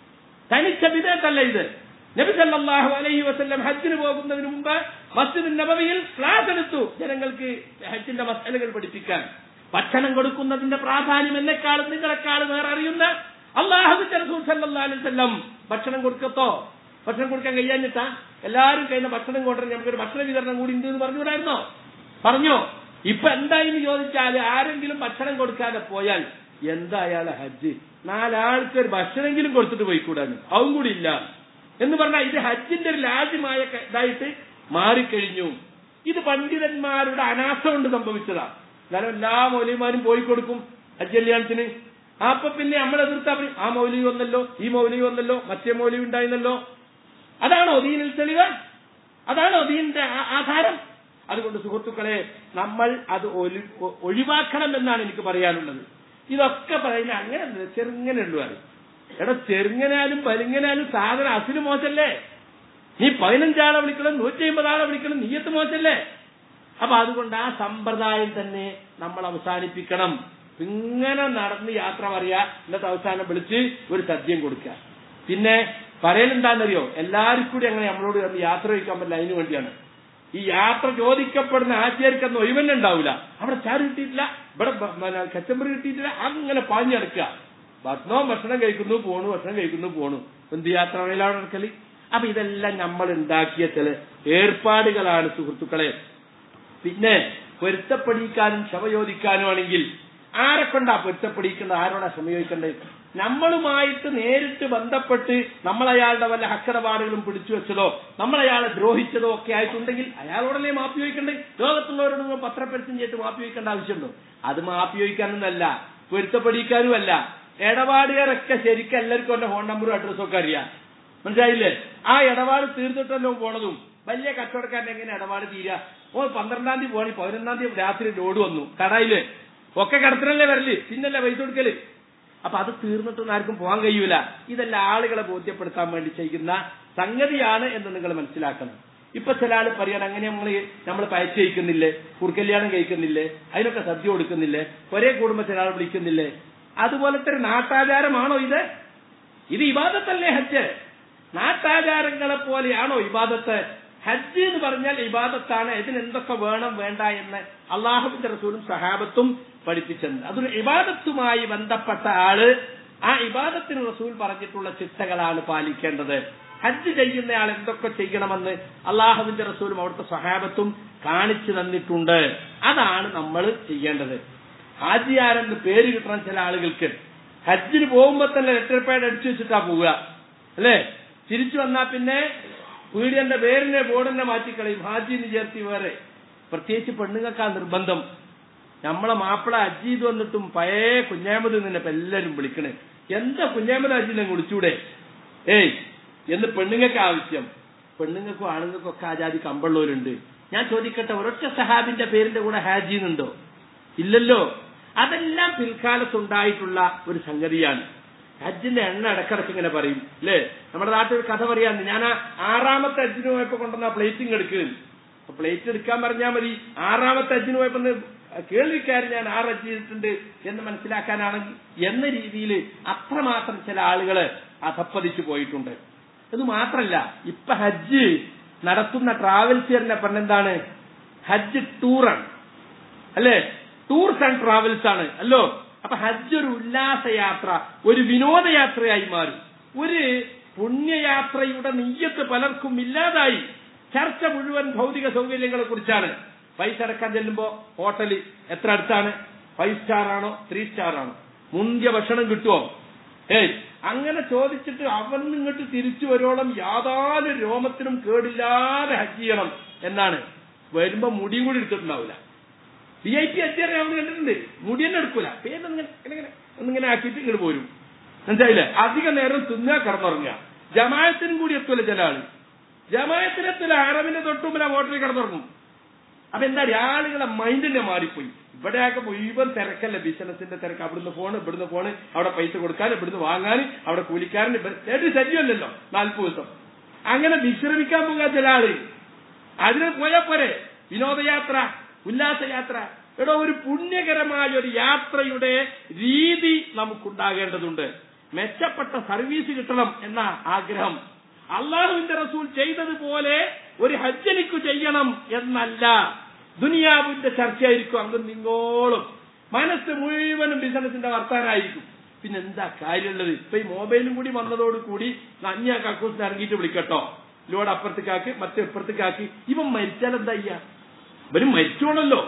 തനിച്ച വിധേയത്തല്ല ഇത്. നബി സല്ലല്ലാഹു അലൈഹി വസല്ലം ഹജ്ജിന് പോകുന്നതിന് മുമ്പ് മസ്ജിദുൻ നബവിയിൽ ക്ലാസ് എടുത്തു ജനങ്ങൾക്ക് ഹജ്ജിന്റെ മസലകൾ പഠിപ്പിക്കാൻ. ഭക്ഷണം കൊടുക്കുന്നതിന്റെ പ്രാധാന്യം എന്നെക്കാളും നിങ്ങളെക്കാളും വേറെ അറിയുന്ന അല്ലാഹുവിന്റെ റസൂൽ സല്ലല്ലാഹു അലൈഹി വസല്ലം ഭക്ഷണം കൊടുക്കത്തോ? ഭക്ഷണം കൊടുക്കാൻ കഴിയാഞ്ഞിട്ടാ എല്ലാവരും കഴിയുന്ന ഭക്ഷണം കൊണ്ടുവരാൻ നമുക്കൊരു ഭക്ഷണ വിതരണം കൂടി ഉണ്ട് എന്ന് പറഞ്ഞുകൂടായിരുന്നോ? പറഞ്ഞോ? ഇപ്പൊ എന്തായെന്ന് ചോദിച്ചാൽ ആരെങ്കിലും ഭക്ഷണം കൊടുക്കാതെ പോയാൽ എന്താ അയാളെ ഹജ്ജ്? നാലാൾക്ക് ഒരു ഭക്ഷണമെങ്കിലും കൊടുത്തിട്ട് പോയിക്കൂടാന്ന്, അതും കൂടി ഇല്ല എന്ന് പറഞ്ഞാൽ ഇത് ഹജ്ജിന്റെ ഒരു ലാജ്യമായ ഇതായിട്ട് മാറിക്കഴിഞ്ഞു. ഇത് പണ്ഡിതന്മാരുടെ അനാസ കൊണ്ട് സംഭവിച്ചതാ. എന്നാലും എല്ലാ മൗലവിമാരും പോയി കൊടുക്കും, ഹജ്ജ് കല്യാണത്തിന്. അപ്പൊ പിന്നെ നമ്മൾ എതിർത്താ പറയും ആ മൗലവി വന്നല്ലോ, ഈ മൗലവി വന്നല്ലോ, മറ്റേ മൗലവി ഉണ്ടായിരുന്നല്ലോ. അതാണോ ദീനിൽ തെളിവ്? അതാണോ ദീനിന്റെ ആധാരം? അതുകൊണ്ട് സുഹൃത്തുക്കളെ, നമ്മൾ അത് ഒഴിവാക്കണം എന്നാണ് എനിക്ക് പറയാനുള്ളത്. ഇതൊക്കെ പറയുന്നത് അങ്ങനെ ചെറുങ്ങനെ ഉള്ളു. അത് എടാ, ചെറുങ്ങനാലും പരുങ്ങനാലും സാധനം അസിന് മോശല്ലേ? നീ പതിനഞ്ചാളെ വിളിക്കണം, നൂറ്റി അമ്പത് ആളെ വിളിക്കണം, നീയത്ത് മോശല്ലേ? അപ്പൊ അതുകൊണ്ട് ആ സമ്പ്രദായം തന്നെ നമ്മൾ അവസാനിപ്പിക്കണം. ഇങ്ങനെ നടന്ന് യാത്ര പറയാ, എന്നിട്ട് അവസാനം വിളിച്ച് ഒരു സദ്യം കൊടുക്കുക. പിന്നെ പറയലുണ്ടാന്നറിയോ, എല്ലാവർക്കും കൂടി അങ്ങനെ നമ്മളോട് യാത്ര ചോദിക്കാൻ പറ്റില്ല. അതിനു വേണ്ടിയാണ് ഈ യാത്ര ചോദിക്കപ്പെടുന്ന ആചാര്യക്കൊന്നും ഒഴിവന്നെ ഉണ്ടാവില്ല. അവിടെ ചാറ് കിട്ടിയിട്ടില്ല, ഇവിടെ കച്ചമ്പറി കിട്ടിയിട്ടില്ല, അങ്ങനെ പാഞ്ഞെടുക്കുക. ഭക്ഷണവും ഭക്ഷണം കഴിക്കുന്നു പോണു, ഭക്ഷണം കഴിക്കുന്നു പോണു. എന്ത് യാത്ര വേലാണ് നടക്കല്? അപ്പൊ ഇതെല്ലാം നമ്മൾ ഉണ്ടാക്കിയ ചില ഏർപ്പാടുകളാണ് സുഹൃത്തുക്കളെ. പിന്നെ പൊരുത്തപ്പെടിക്കാനും ക്ഷമ ചോദിക്കാനും ആണെങ്കിൽ ആരെ കൊണ്ടാ പൊരുത്തപ്പെടിക്കേണ്ടത്? ആരോടാ ക്ഷമ ചോദിക്കേണ്ടത്? നമ്മളുമായിട്ട് നേരിട്ട് ബന്ധപ്പെട്ട് നമ്മളയാളുടെ വല്ല ഹക്കടപാടുകളും പിടിച്ചു വെച്ചതോ നമ്മളയാളെ ദ്രോഹിച്ചതോ ഒക്കെ ആയിട്ടുണ്ടെങ്കിൽ അയാളോടല്ലേ മാപ്പി ചോദിക്കണ്ടേ? ലോകത്തുള്ളവരോട് നിങ്ങൾ പത്രപ്പരസ്യം ചെയ്തിട്ട് മാപ്പി ചോദിക്കേണ്ട ആവശ്യമുണ്ടോ? അത് മാപ്പി ചോദിക്കാനൊന്നല്ല, പൊരുത്തപ്പെടിക്കാനുമല്ല. ഇടപാടുകാരൊക്കെ ശരിക്കും എല്ലാവർക്കും എന്റെ ഫോൺ നമ്പറും അഡ്രസ്സും ഒക്കെ അറിയാം. മനസ്സിലായില്ലേ? ആ ഇടപാട് തീർത്തിട്ടല്ലോ പോണതും. വലിയ കച്ചവടക്കാരൻ എങ്ങനെ ഇടപാട് തീരുക? ഓ പന്ത്രണ്ടാം തീയതി പോണി, പതിനൊന്നാം തീയതി രാത്രി ലോഡ് വന്നു കടയില്, ഒക്കെ കടത്തിനല്ലേ വരല്, പിന്നല്ലേ പൈസ കൊടുക്കല്. അപ്പൊ അത് തീർന്നിട്ടൊന്നും ആർക്കും പോകാൻ കഴിയൂല. ഇതെല്ലാം ആളുകളെ ബോധ്യപ്പെടുത്താൻ വേണ്ടി ചെയ്യുന്ന സംഗതിയാണ് എന്ന് നിങ്ങൾ മനസ്സിലാക്കണം. ഇപ്പൊ ചില ആള് പറയാൻ അങ്ങനെ നമ്മൾ നമ്മൾ പയച്ച് കഴിക്കുന്നില്ലേ, കുറുക്കല്യാണം കഴിക്കുന്നില്ലേ, അതിനൊക്കെ സദ്യ കൊടുക്കുന്നില്ലേ, ഒരേ കുടുംബം ചില ആൾ വിളിക്കുന്നില്ലേ? അതുപോലത്തെ ഒരു നാട്ടാചാരമാണോ ഇത്? ഇത് ഇബാദത്തല്ലേ ഹജ്ജ്? നാട്ടാചാരങ്ങളെ പോലെയാണോ ഇബാദത്ത്? ഹജ്ജ് എന്ന് പറഞ്ഞാൽ ഇബാദത്താണ്. ഇതിനെന്തൊക്കെ വേണം വേണ്ട എന്ന് അള്ളാഹുവിന്റെ റസൂലും സഹാബത്തും പഠിപ്പിച്ചത്. അതൊരു ഇബാദത്തുമായി ബന്ധപ്പെട്ട ആള് ആ ഇബാദത്തിന് റസൂൽ പറഞ്ഞിട്ടുള്ള ചിട്ടകളാണ് പാലിക്കേണ്ടത്. ഹജ്ജ് ചെയ്യുന്നയാൾ എന്തൊക്കെ ചെയ്യണമെന്ന് അള്ളാഹുവിന്റെ റസൂലും അവിടുത്തെ സഹാബത്തും കാണിച്ചു തന്നിട്ടുണ്ട്. അതാണ് നമ്മൾ ചെയ്യേണ്ടത്. ഹാജിയാരെന്ന് പേര് കിട്ടണം ചില ആളുകൾക്ക്. ഹജ്ജിന് പോകുമ്പോ തന്നെ ലെറ്റർ പാഡ് അടിച്ചു വെച്ചിട്ടാ പോവുക, അല്ലേ? തിരിച്ചു വന്നാ പിന്നെ പീഡിയന്റെ പേരിനെ ബോർഡിനെ മാറ്റിക്കളയും, ഹാജിന്ന് ചേർത്തി വേറെ. പ്രത്യേകിച്ച് പെണ്ണുങ്ങൾക്കാ നിർബന്ധം. നമ്മളെ മാപ്പിള ഹജ്ജ് ചെയ്ത് വന്നിട്ടും പഴയ കുഞ്ഞാമത് നിന്നപ്പോ എല്ലാരും വിളിക്കണേ, എന്താ കുഞ്ഞാമത് ഹജ്ജിനെ വിളിച്ചൂടെ ഏയ് എന്ന് പെണ്ണുങ്ങൾക്ക് ആവശ്യം. പെണ്ണുങ്ങൾക്കും ആണുങ്ങൾക്കും ഒക്കെ ആജാതി കമ്പുള്ളവരുണ്ട്. ഞാൻ ചോദിക്കട്ടെ, ഒരൊറ്റ സഹാബിന്റെ പേരിന്റെ കൂടെ ഹാജി എന്നുണ്ടോ? ഇല്ലല്ലോ. അതെല്ലാം പിൽക്കാലത്തുണ്ടായിട്ടുള്ള ഒരു സംഗതിയാണ്. ഹജ്ജിന്റെ എണ്ണ ഇടക്കിടക്ക് ഇങ്ങനെ പറയും, അല്ലേ? നമ്മുടെ നാട്ടിൽ ഒരു കഥ പറയാന്ന്, ഞാൻ ആ ആറാമത്തെ ഹജ്ജിന് പോയപ്പോ കൊണ്ടുവന്ന പ്ലേറ്റിങ് എടുക്കുന്നു. അപ്പൊ പ്ലേറ്റ് എടുക്കാൻ പറഞ്ഞാൽ മതി. ആറാമത്തെ ഹജ്ജിന് പോയപ്പോ കേൾവിക്കാർ ഞാൻ ആറ് ഹജ്ജ് ചെയ്തിട്ടുണ്ട് എന്ന് മനസ്സിലാക്കാനാണെങ്കിൽ എന്ന രീതിയിൽ അത്രമാത്രം ചില ആളുകള് അധപ്പതിച്ചു പോയിട്ടുണ്ട്. ഇത് മാത്രല്ല, ഇപ്പൊ ഹജ്ജ് നടത്തുന്ന ട്രാവൽസുകാരനെ പറഞ്ഞെന്താണ്? ഹജ്ജ് ടൂറാണ്, അല്ലേ? ടൂർസ് ആൻഡ് ട്രാവൽസ് ആണ് അല്ലോ. അപ്പൊ ഹജ്ജ് ഒരു ഉല്ലാസയാത്ര, ഒരു വിനോദയാത്രയായി മാറി. ഒരു പുണ്യയാത്രയുടെ നെയ്യത്ത് പലർക്കും ഇല്ലാതായി. ചർച്ച മുഴുവൻ ഭൗതിക സൗകര്യങ്ങളെ കുറിച്ചാണ്. പൈസ അടക്കാൻ ചെല്ലുമ്പോ ഹോട്ടല് എത്ര അടുത്താണ്? ഫൈവ് സ്റ്റാർ ആണോ ത്രീ സ്റ്റാർ ആണോ? മുന്തിയ ഭക്ഷണം കിട്ടുമോ? ഏയ് അങ്ങനെ ചോദിച്ചിട്ട് അവൻ ഇങ്ങോട്ട് തിരിച്ചു വരോളം യാതൊരു രോമത്തിനും കേടില്ലാതെ ഹജ്ജ് ചെയ്യണം എന്നാണ്. വരുമ്പോ മുടിയും കൂടി എടുത്തിട്ടുണ്ടാവില്ല. വി ഐ പി ഹജ്ജ് അറിയാവുന്ന കണ്ടിട്ടുണ്ട്. മുടി തന്നെ എടുക്കൂല, പേരിങ്ങനെ ഒന്നിങ്ങനെ ആക്കിയിട്ട് ഇങ്ങോട്ട് പോരും. മനസ്സിലായില്ലേ? അധിക നേരം തിന്നുക, കിടന്നുറങ്ങുക. ജമായത്തിനും കൂടി എത്തൂല ചില ആള്. ജമായത്തിനെത്തൂല, അറബിന്റെ തൊട്ടുമ്പിൽ ആ ഹോട്ടലിൽ കിടന്നുറങ്ങും. അപ്പൊ എന്താ ആളുകളെ മൈൻഡിനെ മാറിപ്പോയി. ഇവിടെയൊക്കെ മുഴുവൻ തിരക്കല്ല, ബിസിനസിന്റെ തിരക്ക്. അവിടുന്ന് ഫോണ്, ഇവിടുന്ന് ഫോണ്, അവിടെ പൈസ കൊടുക്കാൻ, ഇവിടുന്ന് വാങ്ങാൻ, അവിടെ കൂലിക്കാരൻ ഏറ്റവും ശല്യമല്ലല്ലോ നാൽപ്പത് ദിവസം. അങ്ങനെ വിശ്രമിക്കാൻ പോകാൻ ചില ആള്. അതിന് പോയാ പോരെ വിനോദയാത്ര, ഉല്ലാസയാത്ര. എടോ, ഒരു പുണ്യകരമായ ഒരു യാത്രയുടെ രീതി നമുക്കുണ്ടാകേണ്ടതുണ്ട്. മെച്ചപ്പെട്ട സർവീസ് കിട്ടണം എന്ന ആഗ്രഹം. അള്ളാഹുവിന്റെ റസൂൽ ചെയ്തതുപോലെ ഒരു ഹജ്ജനിക്ക് ചെയ്യണം എന്നല്ല. ദുനിയാവിന്റെ ചർച്ചയായിരിക്കും അങ്ങ് നിങ്ങോളും. മനസ്സ് മുഴുവനും ബിസിനസിന്റെ വർത്താനായിരിക്കും. പിന്നെന്താ കാര്യമുള്ളത്? ഇപ്പൊ ഈ മൊബൈലും കൂടി വന്നതോടുകൂടി അഞ്ഞാ കക്കൂസിന് ഇറങ്ങിയിട്ട് വിളിക്കട്ടോ, ലോഡ് അപ്പുറത്തേക്കാക്കി മറ്റേ ഇപ്പുറത്തേക്കാക്കി. ഇവൻ മരിച്ചാൽ എന്താ ചെയ്യാ? ഇവരും മരിച്ചോണല്ലോ.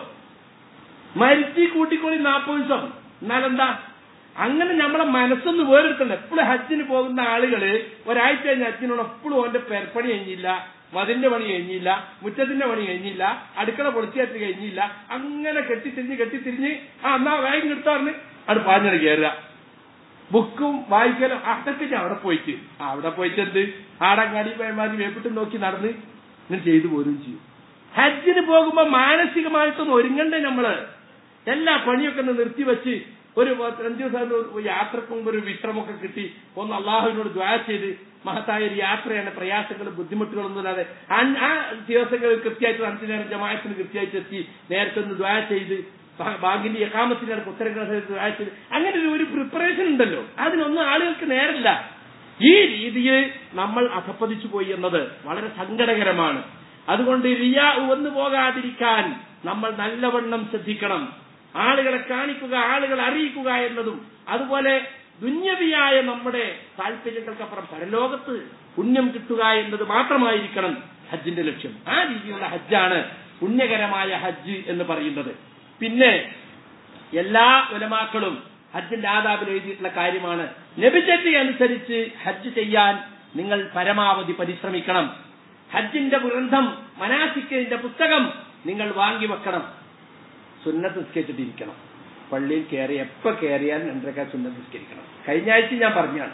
മരിച്ച് കൂട്ടിക്കോളി നാൽപ്പത് ദിവസം. എന്നാലെന്താ? അങ്ങനെ നമ്മളെ മനസ്സൊന്ന് വേറെടുക്കണ്ട. എപ്പോഴും ഹജ്ജിന് പോകുന്ന ആളുകള് ഒരാഴ്ച കഴിഞ്ഞ ഹജ്ജിനോട് എപ്പോഴും ഓന്റെ പെരപ്പണി കഴിഞ്ഞില്ല, മതിന്റെ പണി കഴിഞ്ഞില്ല, മുറ്റത്തിന്റെ പണി കഴിഞ്ഞില്ല, അടുക്കള പൊളിച്ചേറ്റ് കഴിഞ്ഞില്ല. അങ്ങനെ കെട്ടിത്തിരിഞ്ഞ് കെട്ടിത്തിരിഞ്ഞ് ആ എന്നാ വേഗം എടുത്താറിന് അവിടെ പാഞ്ഞിട്ട് കയറുക, ബുക്കും വായിക്കലും അതൊക്കെ അവിടെ പോയിട്ട് അവിടെ പോയിട്ട് എന്ത് ആടങ്ങാടി പേമാരി വേപ്പിട്ട് നോക്കി നടന്ന് ഇങ്ങനെ ചെയ്തു പോരും ചെയ്യും. ഹജ്ജിന് പോകുമ്പോ മാനസികമായിട്ടൊന്ന് ഒരുങ്ങണ്ടേ നമ്മള്? എല്ലാ പണിയൊക്കെ ഒന്ന് നിർത്തിവെച്ച് ഒരു അഞ്ചു ദിവസം യാത്രക്ക് മുമ്പ് ഒരു വിശ്രമമൊക്കെ കിട്ടി ഒന്ന് അള്ളാഹുവിനോട് ദ്വാ ചെയ്ത് മഹത്തായ ഒരു യാത്രയാണ്, പ്രയാസങ്ങളും ബുദ്ധിമുട്ടുകളൊന്നും ഇല്ലാതെ ആ ദിവസങ്ങൾ കൃത്യമായിട്ട് അഞ്ചു നേരം ജമാഅത്തിന് കൃത്യമായിട്ട് എത്തി നേരത്തെ ഒന്ന് ദ്വാ ചെയ്ത് ബാങ്കിന്റെ എക്കാമത്തിനാണ് ഉത്തരങ്ങൾ ദ്വാ ചെയ്ത് അങ്ങനെ ഒരു പ്രിപ്പറേഷൻ ഉണ്ടല്ലോ, അതിനൊന്നും ആളുകൾക്ക് നേരമില്ല. ഈ രീതിയിൽ നമ്മൾ അധപ്പതിച്ചു പോയി എന്നത് വളരെ സങ്കടകരമാണ്. അതുകൊണ്ട് റിയാ വന്നു പോകാതിരിക്കാൻ നമ്മൾ നല്ലവണ്ണം ശ്രദ്ധിക്കണം. ആളുകളെ കാണിക്കുക, ആളുകളെ അറിയിക്കുക എന്നതും അതുപോലെ ദുന്യവിയായ നമ്മുടെ താല്പര്യങ്ങൾക്കപ്പുറം പരലോകത്ത് പുണ്യം കിട്ടുക എന്നത് മാത്രമായിരിക്കണം ഹജ്ജിന്റെ ലക്ഷ്യം. ആ രീതിയിലുള്ള ഹജ്ജാണ് പുണ്യകരമായ ഹജ്ജ് എന്ന് പറയുന്നത്. പിന്നെ എല്ലാ ഉലമാക്കളും ഹജ്ജിന്റെ ആദാബിൽ എഴുതിയിട്ടുള്ള കാര്യമാണ്, നബിചര്യ അനുസരിച്ച് ഹജ്ജ് ചെയ്യാൻ നിങ്ങൾ പരമാവധി പരിശ്രമിക്കണം. ഹജ്ജിന്റെ ഗ്രന്ഥം മനാസിക്കിന്റെ പുസ്തകം നിങ്ങൾ വാങ്ങി വെക്കണം. സുന്നത്ത് നിസ്കരിച്ചിട്ടിരിക്കണം. പള്ളിയിൽ കയറി എപ്പോ കയറിയാൽ രണ്ടരക്കാൽ സുന്നത്ത് നിസ്കരിക്കണം. കഴിഞ്ഞ ആഴ്ച ഞാൻ പറഞ്ഞാണ്,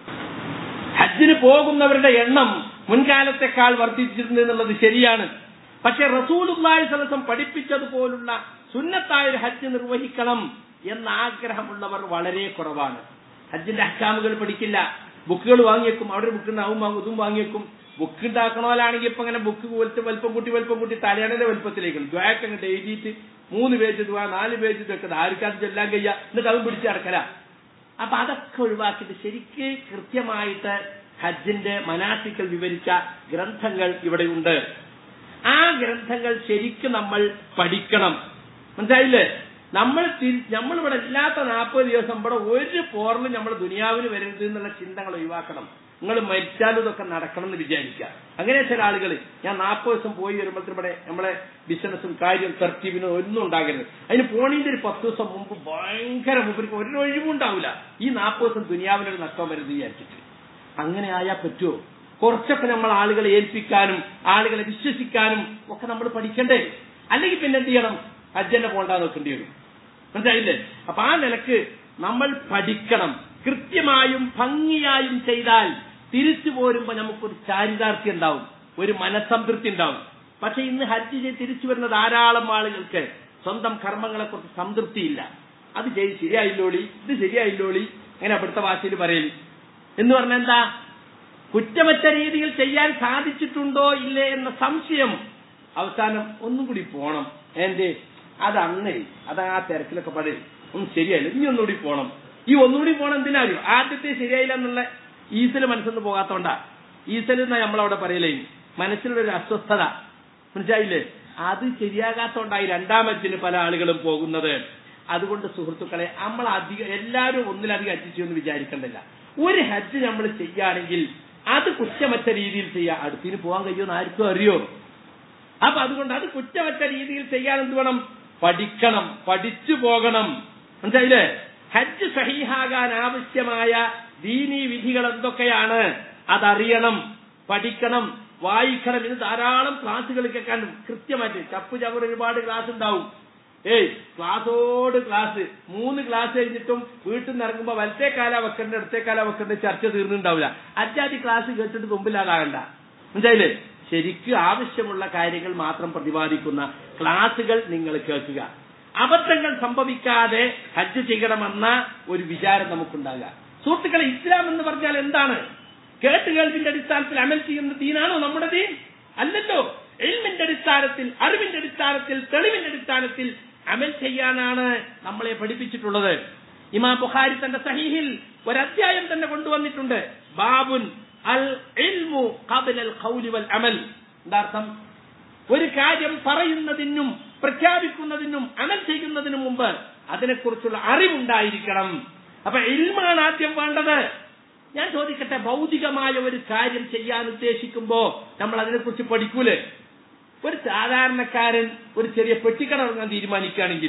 ഹജ്ജിന് പോകുന്നവരുടെ എണ്ണം മുൻകാലത്തെക്കാൾ വർദ്ധിച്ചിട്ടുണ്ട് എന്നുള്ളത് ശരിയാണ്. പക്ഷെ റസൂലുള്ളാഹി സ്വല്ലല്ലാഹു അലൈഹി വസല്ലം പഠിപ്പിച്ചതുപോലുള്ള സുന്നത്തായ ഒരു ഹജ്ജ് നിർവഹിക്കണം എന്ന ആഗ്രഹമുള്ളവർ വളരെ കുറവാണ്. ഹജ്ജിന്റെ അഹ്കാമുകൾ പഠിക്കില്ല, ബുക്കുകൾ വാങ്ങിയേക്കും. അവിടെ ബുക്ക് ഉണ്ടാവും, വാങ്ങും, ഇതും വാങ്ങിയേക്കും. ബുക്ക് ഉണ്ടാക്കണോലാണെങ്കിൽ ഇപ്പൊ അങ്ങനെ ബുക്ക് പോലത്തെ വലിപ്പം കൂട്ടി വലിപ്പം കൂട്ടി തലയാണന്റെ വലിപ്പത്തിലേക്കും ദ്വാക്ക് അങ്ങോട്ട് എഴുതിയിട്ട് മൂന്ന് പേജ് ദ്വാ നാല് പേജ് ഇതൊക്കെ ആർക്കാത് ചെല്ലാൻ കഴിയുക, എന്നിട്ട് അതും പിടിച്ച് നടക്കല. അപ്പൊ അതൊക്കെ ഒഴിവാക്കിയിട്ട് ശരിക്ക് കൃത്യമായിട്ട് ഹജ്ജിന്റെ മനാസിക്കൽ വിവരിച്ച ഗ്രന്ഥങ്ങൾ ഇവിടെയുണ്ട്. ആ ഗ്രന്ഥങ്ങൾ ശരിക്കും നമ്മൾ പഠിക്കണം. മനസ്സിലായില്ലേ? നമ്മൾ നമ്മളിവിടെ ഇല്ലാത്ത നാൽപ്പത് ദിവസം ഇവിടെ ഒരു പോറിലും നമ്മൾ ദുനിയാവിന് വരരുത് എന്നുള്ള ചിന്തകൾ ഒഴിവാക്കണം. നിങ്ങൾ മരിച്ചാലും ഇതൊക്കെ നടക്കണം എന്ന് വിചാരിക്കുക. അങ്ങനെ ചില ആളുകൾ ഞാൻ നാൽപ്പത് ദിവസം പോയി വരുമ്പോഴത്തേക്കും ഇവിടെ നമ്മളെ ബിസിനസ്സും കാര്യം തർത്തീവിനും ഒന്നും ഉണ്ടാകരുത്. അതിന് പോണീന്റെ ഒരു പത്ത് ദിവസം മുമ്പ് ഭയങ്കര മുമ്പിൽ ഒരു ഒഴിവുണ്ടാവില്ല. ഈ നാൽപ്പത് ദിവസം ദുനിയാവിനൊരു നഷ്ടം വരുന്നത് വിചാരിച്ചിട്ട് അങ്ങനെ ആയാൽ പറ്റുമോ? കുറച്ചൊക്കെ നമ്മൾ ആളുകളെ ഏൽപ്പിക്കാനും ആളുകളെ വിശ്വസിക്കാനും ഒക്കെ നമ്മൾ പഠിക്കണ്ടേ? അല്ലെങ്കിൽ പിന്നെ എന്ത് ചെയ്യണം? ഹജ്ജന്നെ പോണ്ടാ നോക്കേണ്ടി വരും. മനസ്സിലായില്ലേ? അപ്പൊ ആ നിലക്ക് നമ്മൾ പഠിക്കണം. കൃത്യമായും ഭംഗിയായും ചെയ്താൽ തിരിച്ചു പോരുമ്പോ നമുക്കൊരു ചാരിതാർത്ഥ്യം ഉണ്ടാവും, ഒരു മനസ്സംതൃപ്തി ഉണ്ടാവും. പക്ഷെ ഇന്ന് ഹജ്ജ് ചെയ്ത് തിരിച്ചു വരുന്ന ധാരാളം ആളുകൾക്ക് സ്വന്തം കർമ്മങ്ങളെ കുറിച്ച് സംതൃപ്തിയില്ല. അത് ചെയ്ത് ശരിയായില്ലോളി, ഇത് ശരിയായില്ലോളി, അങ്ങനെ അവിടുത്തെ ഭാഷയിൽ പറയൽ എന്ന് പറഞ്ഞാൽ എന്താ? കുറ്റമറ്റ രീതിയിൽ ചെയ്യാൻ സാധിച്ചിട്ടുണ്ടോ ഇല്ലേ എന്ന സംശയം. അവസാനം ഒന്നും കൂടി പോണം. എന്റെ അത് അന്നേ അത് ആ തിരക്കിലൊക്കെ പാടെ ഒന്നും ശരിയായില്ല, ഇനി ഒന്നുകൂടി പോണം. ഈ ഒന്നുകൂടി പോണം എന്തിനാറിയോ? ആദ്യത്തെ ശരിയായില്ല എന്നുള്ള ഈസല് മനസ്സിന്ന് പോകാത്തോണ്ടാ. ഈസൽ എന്നാ നമ്മളവിടെ പറയലേ, മനസ്സിലൊരു അസ്വസ്ഥത. മനസ്സിലായില്ലേ? അത് ശരിയാകാത്തോണ്ടായി രണ്ടാമത്തിന് പല ആളുകളും പോകുന്നത്. അതുകൊണ്ട് സുഹൃത്തുക്കളെ, നമ്മൾ അധികം എല്ലാവരും ഒന്നിലധികം ഹജ്ജ് ചെയ്യുമെന്ന് വിചാരിക്കണ്ടല്ല. ഒരു ഹജ്ജ് നമ്മൾ ചെയ്യുകയാണെങ്കിൽ അത് കുറ്റമറ്റ രീതിയിൽ ചെയ്യുക. അടുത്തിന് പോകാൻ കഴിയുമെന്ന് ആർക്കും അറിയോ? അപ്പൊ അതുകൊണ്ട് അത് കുറ്റമറ്റ രീതിയിൽ ചെയ്യാൻ എന്ത് വേണം? പഠിക്കണം, പഠിച്ചു പോകണം. മനസ്സിലായില്ലേ? ഹജ്ജ് സഹീഹാകാൻ ആവശ്യമായ ദീനീ വിധികൾ എന്തൊക്കെയാണ് അതറിയണം, പഠിക്കണം, വായിക്കണം. ഇത് ധാരാളം ക്ലാസ്സുകൾ കേൾക്കാൻ കൃത്യമായിട്ട് ചപ്പു ചവർ ഒരുപാട് ക്ലാസ് ഉണ്ടാവും. ഏയ് ക്ലാസ്സോട് ക്ലാസ്, മൂന്ന് ക്ലാസ് കഴിഞ്ഞിട്ടും വീട്ടിൽ നിന്ന് ഇറങ്ങുമ്പോ വലത്തേ കാല വെക്കേണ്ട ഇടത്തേ കാല വെക്കേണ്ട ചർച്ച തീർന്നുണ്ടാവില്ല. അജാതി ക്ലാസ് കേട്ടിട്ട് മുമ്പിലാകാകണ്ട. മനസ്സിലായില്ലേ? ശരിക്കും ആവശ്യമുള്ള കാര്യങ്ങൾ മാത്രം പ്രതിപാദിക്കുന്ന ക്ലാസുകൾ നിങ്ങൾ കേൾക്കുക. അബദ്ധങ്ങൾ സംഭവിക്കാതെ ഹജ്ജ് ചെയ്യണമെന്ന ഒരു വിചാരം നമുക്കുണ്ടാകുക. സുഹൃത്തുക്കളെ, ഇസ്ലാം എന്ന് പറഞ്ഞാൽ എന്താണ്? കേട്ടുകേൾവിന്റെ അടിസ്ഥാനത്തിൽ അമൽ ചെയ്യുന്ന ദീനാണോ നമ്മുടെ ദീൻ? അല്ലല്ലോ. ഇൽമിന്റെ അടിസ്ഥാനത്തിൽ, അറിവിന്റെ അടിസ്ഥാനത്തിൽ, തെളിവിന്റെ അടിസ്ഥാനത്തിൽ അമൽ ചെയ്യാനാണ് നമ്മളെ പഠിപ്പിച്ചിട്ടുള്ളത്. ഇമാം ബുഖാരി തന്റെ സഹീഹിൽ ഒരധ്യായം തന്നെ കൊണ്ടുവന്നിട്ടുണ്ട്. ബാബുൻ അൽ ഇൽമു ഖബ്ല അൽ ഖൗലി വൽ അമൽ. എന്താർത്ഥം? ഒരു കാര്യം പറയുന്നതിനും പ്രഖ്യാപിക്കുന്നതിനും അമൽ ചെയ്യുന്നതിനും മുമ്പ് അതിനെക്കുറിച്ചുള്ള അറിവുണ്ടായിരിക്കണം. അപ്പൊ ഇൽമാണ് ആദ്യം വേണ്ടത്. ഞാൻ ചോദിക്കട്ടെ, ഭൗതികമായ ഒരു കാര്യം ചെയ്യാൻ ഉദ്ദേശിക്കുമ്പോ നമ്മൾ അതിനെക്കുറിച്ച് പഠിക്കൂലേ? ഒരു സാധാരണക്കാരൻ ഒരു ചെറിയ പെട്ടിക്കട തുടങ്ങാൻ തീരുമാനിക്കുകയാണെങ്കിൽ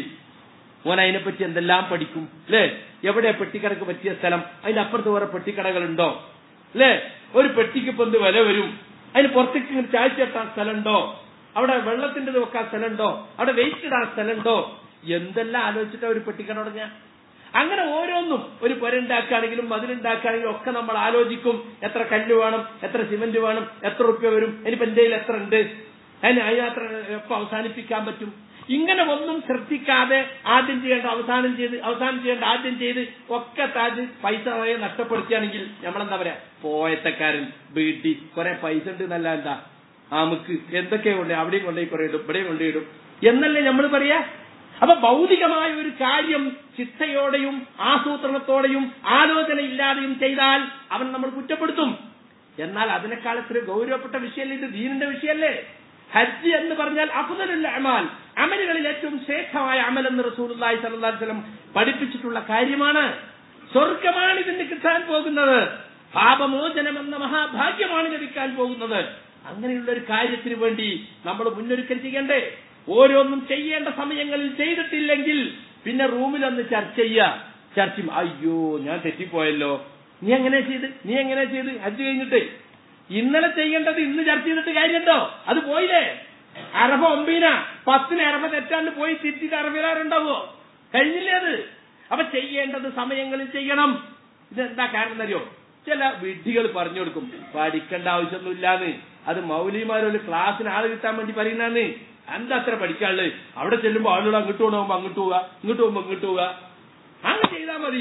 ഓൻ അതിനെപ്പറ്റി എന്തെല്ലാം പഠിക്കും അല്ലേ? എവിടെ പെട്ടിക്കടക്ക് പറ്റിയ സ്ഥലം, അതിന്റെ അപ്പുറത്ത് വേറെ പെട്ടിക്കടകളുണ്ടോ അല്ലേ? ഒരു പെട്ടിക്ക് ഇപ്പൊ എന്ത് വില വരും, അതിന് പുറത്തേക്ക് ചാഴ്ച വെക്കാൻ സ്ഥലമുണ്ടോ, അവിടെ വെള്ളത്തിന്റെ വെക്കാൻ സ്ഥലമുണ്ടോ, അവിടെ വെയിറ്റ് ഇടാൻ സ്ഥലമുണ്ടോ, എന്തെല്ലാം ആലോചിച്ചിട്ടാ ഒരു പെട്ടിക്കട തുടങ്ങുക. അങ്ങനെ ഓരോന്നും ഒരു പുരണ്ടാക്കുകയാണെങ്കിലും മതിലുണ്ടാക്കുകയാണെങ്കിലും ഒക്കെ നമ്മൾ ആലോചിക്കും. എത്ര കല്ല് വേണം, എത്ര സിമന്റ് വേണം, എത്ര റുപ്യ വരും, ഇനിയിപ്പോ എന്റെ കയ്യിൽ എത്ര ഉണ്ട്, അതിന് അതിനത്ര എപ്പോ അവസാനിപ്പിക്കാൻ പറ്റും. ഇങ്ങനെ ഒന്നും ശ്രദ്ധിക്കാതെ ആദ്യം ചെയ്യേണ്ട അവസാനം ചെയ്ത്, അവസാനം ചെയ്യേണ്ട ആദ്യം ചെയ്ത് ഒക്കെ താജ് പൈസ നഷ്ടപ്പെടുത്തുകയാണെങ്കിൽ നമ്മളെന്താ പറയാ, പോയത്തക്കാരൻ വീട്ടി കുറെ പൈസ ഉണ്ട് എന്നല്ല, എന്താ നമുക്ക് എന്തൊക്കെയോ ഉണ്ട്, അവിടെയും കൊണ്ടുപോയി കുറെ ഇടും, ഇവിടെയും കൊണ്ടുപോയിടും എന്നല്ലേ നമ്മൾ പറയാ. അപ്പൊ ഭൗതികമായ ഒരു കാര്യം ചിട്ടയോടെയും ആസൂത്രണത്തോടെയും ആലോചനയില്ലാതെയും ചെയ്താൽ അവൻ നമ്മൾ കുറ്റപ്പെടുത്തും. എന്നാൽ അതിനേക്കാൾ എത്ര ഗൗരവപ്പെട്ട വിഷയമല്ലേ ഇത്, ദീനിന്റെ വിഷയമല്ലേ. ഹജ്ജ് എന്ന് പറഞ്ഞാൽ അഫ്ദലുൽ അമാൽ, അമലുകളിൽ ഏറ്റവും ശ്രേഷ്ഠമായ അമൽ എന്ന് റസൂലുള്ളാഹി സ്വല്ലല്ലാഹു അലൈഹി വസല്ലം പഠിപ്പിച്ചിട്ടുള്ള കാര്യമാണ്. സ്വർഗമാണ് ഇതിന് കിട്ടാൻ പോകുന്നത്, പാപമോചനം എന്ന മഹാഭാഗ്യമാണ് ലഭിക്കാൻ പോകുന്നത്. അങ്ങനെയുള്ള ഒരു കാര്യത്തിന് വേണ്ടി നമ്മൾ മുന്നൊരുക്കം ചെയ്യണ്ടേ? ഓരോന്നും ചെയ്യേണ്ട സമയങ്ങളിൽ ചെയ്തിട്ടില്ലെങ്കിൽ പിന്നെ റൂമിലൊന്ന് ചർച്ച ചെയ്യുക. ചർച്ചയും അയ്യോ ഞാൻ തെറ്റിപ്പോയല്ലോ, നീ എങ്ങനെ ചെയ്ത് നീ എങ്ങനെ ചെയ്ത് ഹജ്ജ് കഴിഞ്ഞിട്ട് ഇന്നലെ ചെയ്യേണ്ടത് ഇന്ന് ചർച്ച ചെയ്തിട്ട് കാര്യമുണ്ടോ? അത് പോയില്ലേ. അറഫ ഒമ്പീന പത്തിന് അറഫ തെറ്റാണ്ട് പോയി തിരിച്ചിട്ട് അറബിലാറുണ്ടാവോ? കഴിഞ്ഞില്ലേ അത്. അപ്പൊ ചെയ്യേണ്ടത് സമയങ്ങളിൽ ചെയ്യണം. ഇതെന്താ കാരണം അറിയോ? ചില വിഡ്ഢികൾ പറഞ്ഞു കൊടുക്കും പഠിക്കേണ്ട ആവശ്യമൊന്നുമില്ലാന്ന്. അത് മൗലിമാരൊരു ക്ലാസ്സിന് ആള് കിട്ടാൻ വേണ്ടി പറയുന്നതാണ്. എന്താ അത്ര പഠിക്കാനുള്ളത്? അവിടെ ചെല്ലുമ്പോ ആളുകൾ അങ്ങോട്ട് പോകുമ്പോ അങ്ങോട്ട് പോവുക, ഇങ്ങോട്ട് പോകുമ്പോ ഇങ്ങോട്ട് പോവുക, അങ്ങനെ ചെയ്താൽ മതി.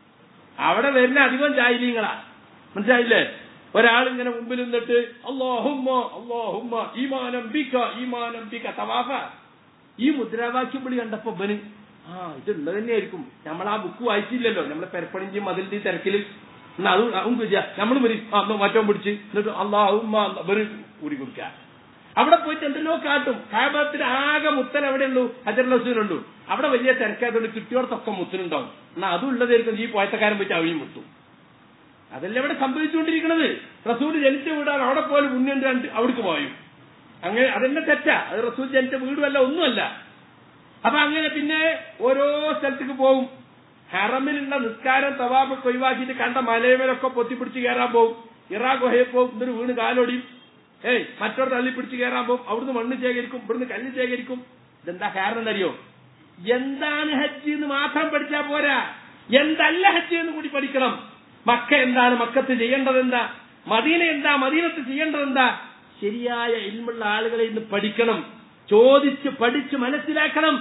അവിടെ വരുന്ന അധികം ജാഹിലീങ്ങളാ, മനസ്സിലായില്ലേ? ഒരാളിങ്ങനെ മുമ്പിൽ നിന്നിട്ട് അല്ലാഹുമ്മ അല്ലാഹുമ്മ ഈമാനം ബിക ഈമാനം ബിക തവാഫ, ഈ മുദ്രാവാക്യം വിളി കണ്ടപ്പോ ബന് ആ ഇതുള്ളത് തന്നെയായിരിക്കും, നമ്മൾ ആ ബുക്ക് വായിച്ചില്ലല്ലോ, നമ്മളെ പെരപ്പണിഞ്ചി മതിലിന്റെ തിരക്കില് എന്നാ അത് നമ്മൾ വരി മറ്റോ പിടിച്ച് എന്നിട്ട് അല്ലാഹുമ്മ ബന് കൂടി കൊടുക്ക. അവിടെ പോയിട്ട് എന്തെല്ലോ കാട്ടും. കാബത്തിന് ആകെ മുത്തൻ എവിടെ ഉള്ളൂ, ഹജറുൽ അസ്വദിനുള്ളൂ. അവിടെ വലിയ തിരക്കായതുകൊണ്ട് കിട്ടിയോടത്തൊക്കെ മുത്തനുണ്ടാവും. എന്നാ അതും ഉള്ളതായിരിക്കും ഈ പോയത്തക്കാരൻ പോയിട്ട് അവിയും മുത്തും. അതല്ല ഇവിടെ സംഭവിച്ചുകൊണ്ടിരിക്കുന്നത്. റസൂൽ ജനിച്ച വീടാണ്, അവിടെ പോലെ പുണ്യം അവിടേക്ക് പോയും. അങ്ങനെ അതെന്നെ തെറ്റാ. അത് റസൂൽ ജനിച്ച വീടുമല്ല, ഒന്നുമല്ല. അപ്പൊ അങ്ങനെ പിന്നെ ഓരോ സ്ഥലത്തേക്ക് പോകും. ഹറമിലുള്ള നിസ്കാരം തവാഫ് ഒഴിവാക്കിയിട്ട് കണ്ട മലയമേലൊക്കെ പൊത്തിപ്പിടിച്ച് കയറാൻ പോകും. ഇറാ ഗുഹയിൽ പോകും, ഇന്നൊരു വീണ് കാലൊടിയും. ഏയ് മറ്റൊരു തള്ളി പിടിച്ച് കയറാൻ പോകും, അവിടുന്ന് മണ്ണ് ശേഖരിക്കും, ഇവിടുന്ന് കല്ല് ശേഖരിക്കും. ഇതെന്താ കാരണം എന്നറിയോ? എന്താണ് ഹജ്ജ് എന്ന് മാത്രം പഠിച്ചാൽ പോരാ, എന്തല്ല ഹജ്ജ് എന്ന് കൂടി പഠിക്കണം. മക്ക എന്താണ്, മക്കത്ത് ചെയ്യേണ്ടത് എന്താ, മദീന എന്താ, മദീനത്ത് ചെയ്യേണ്ടത് എന്താ, ശരിയായ ഇൽമുള്ള ആളുകളെ ഇന്ന് പഠിക്കണം. ചോദിച്ച് പഠിച്ച് മനസ്സിലാക്കണം.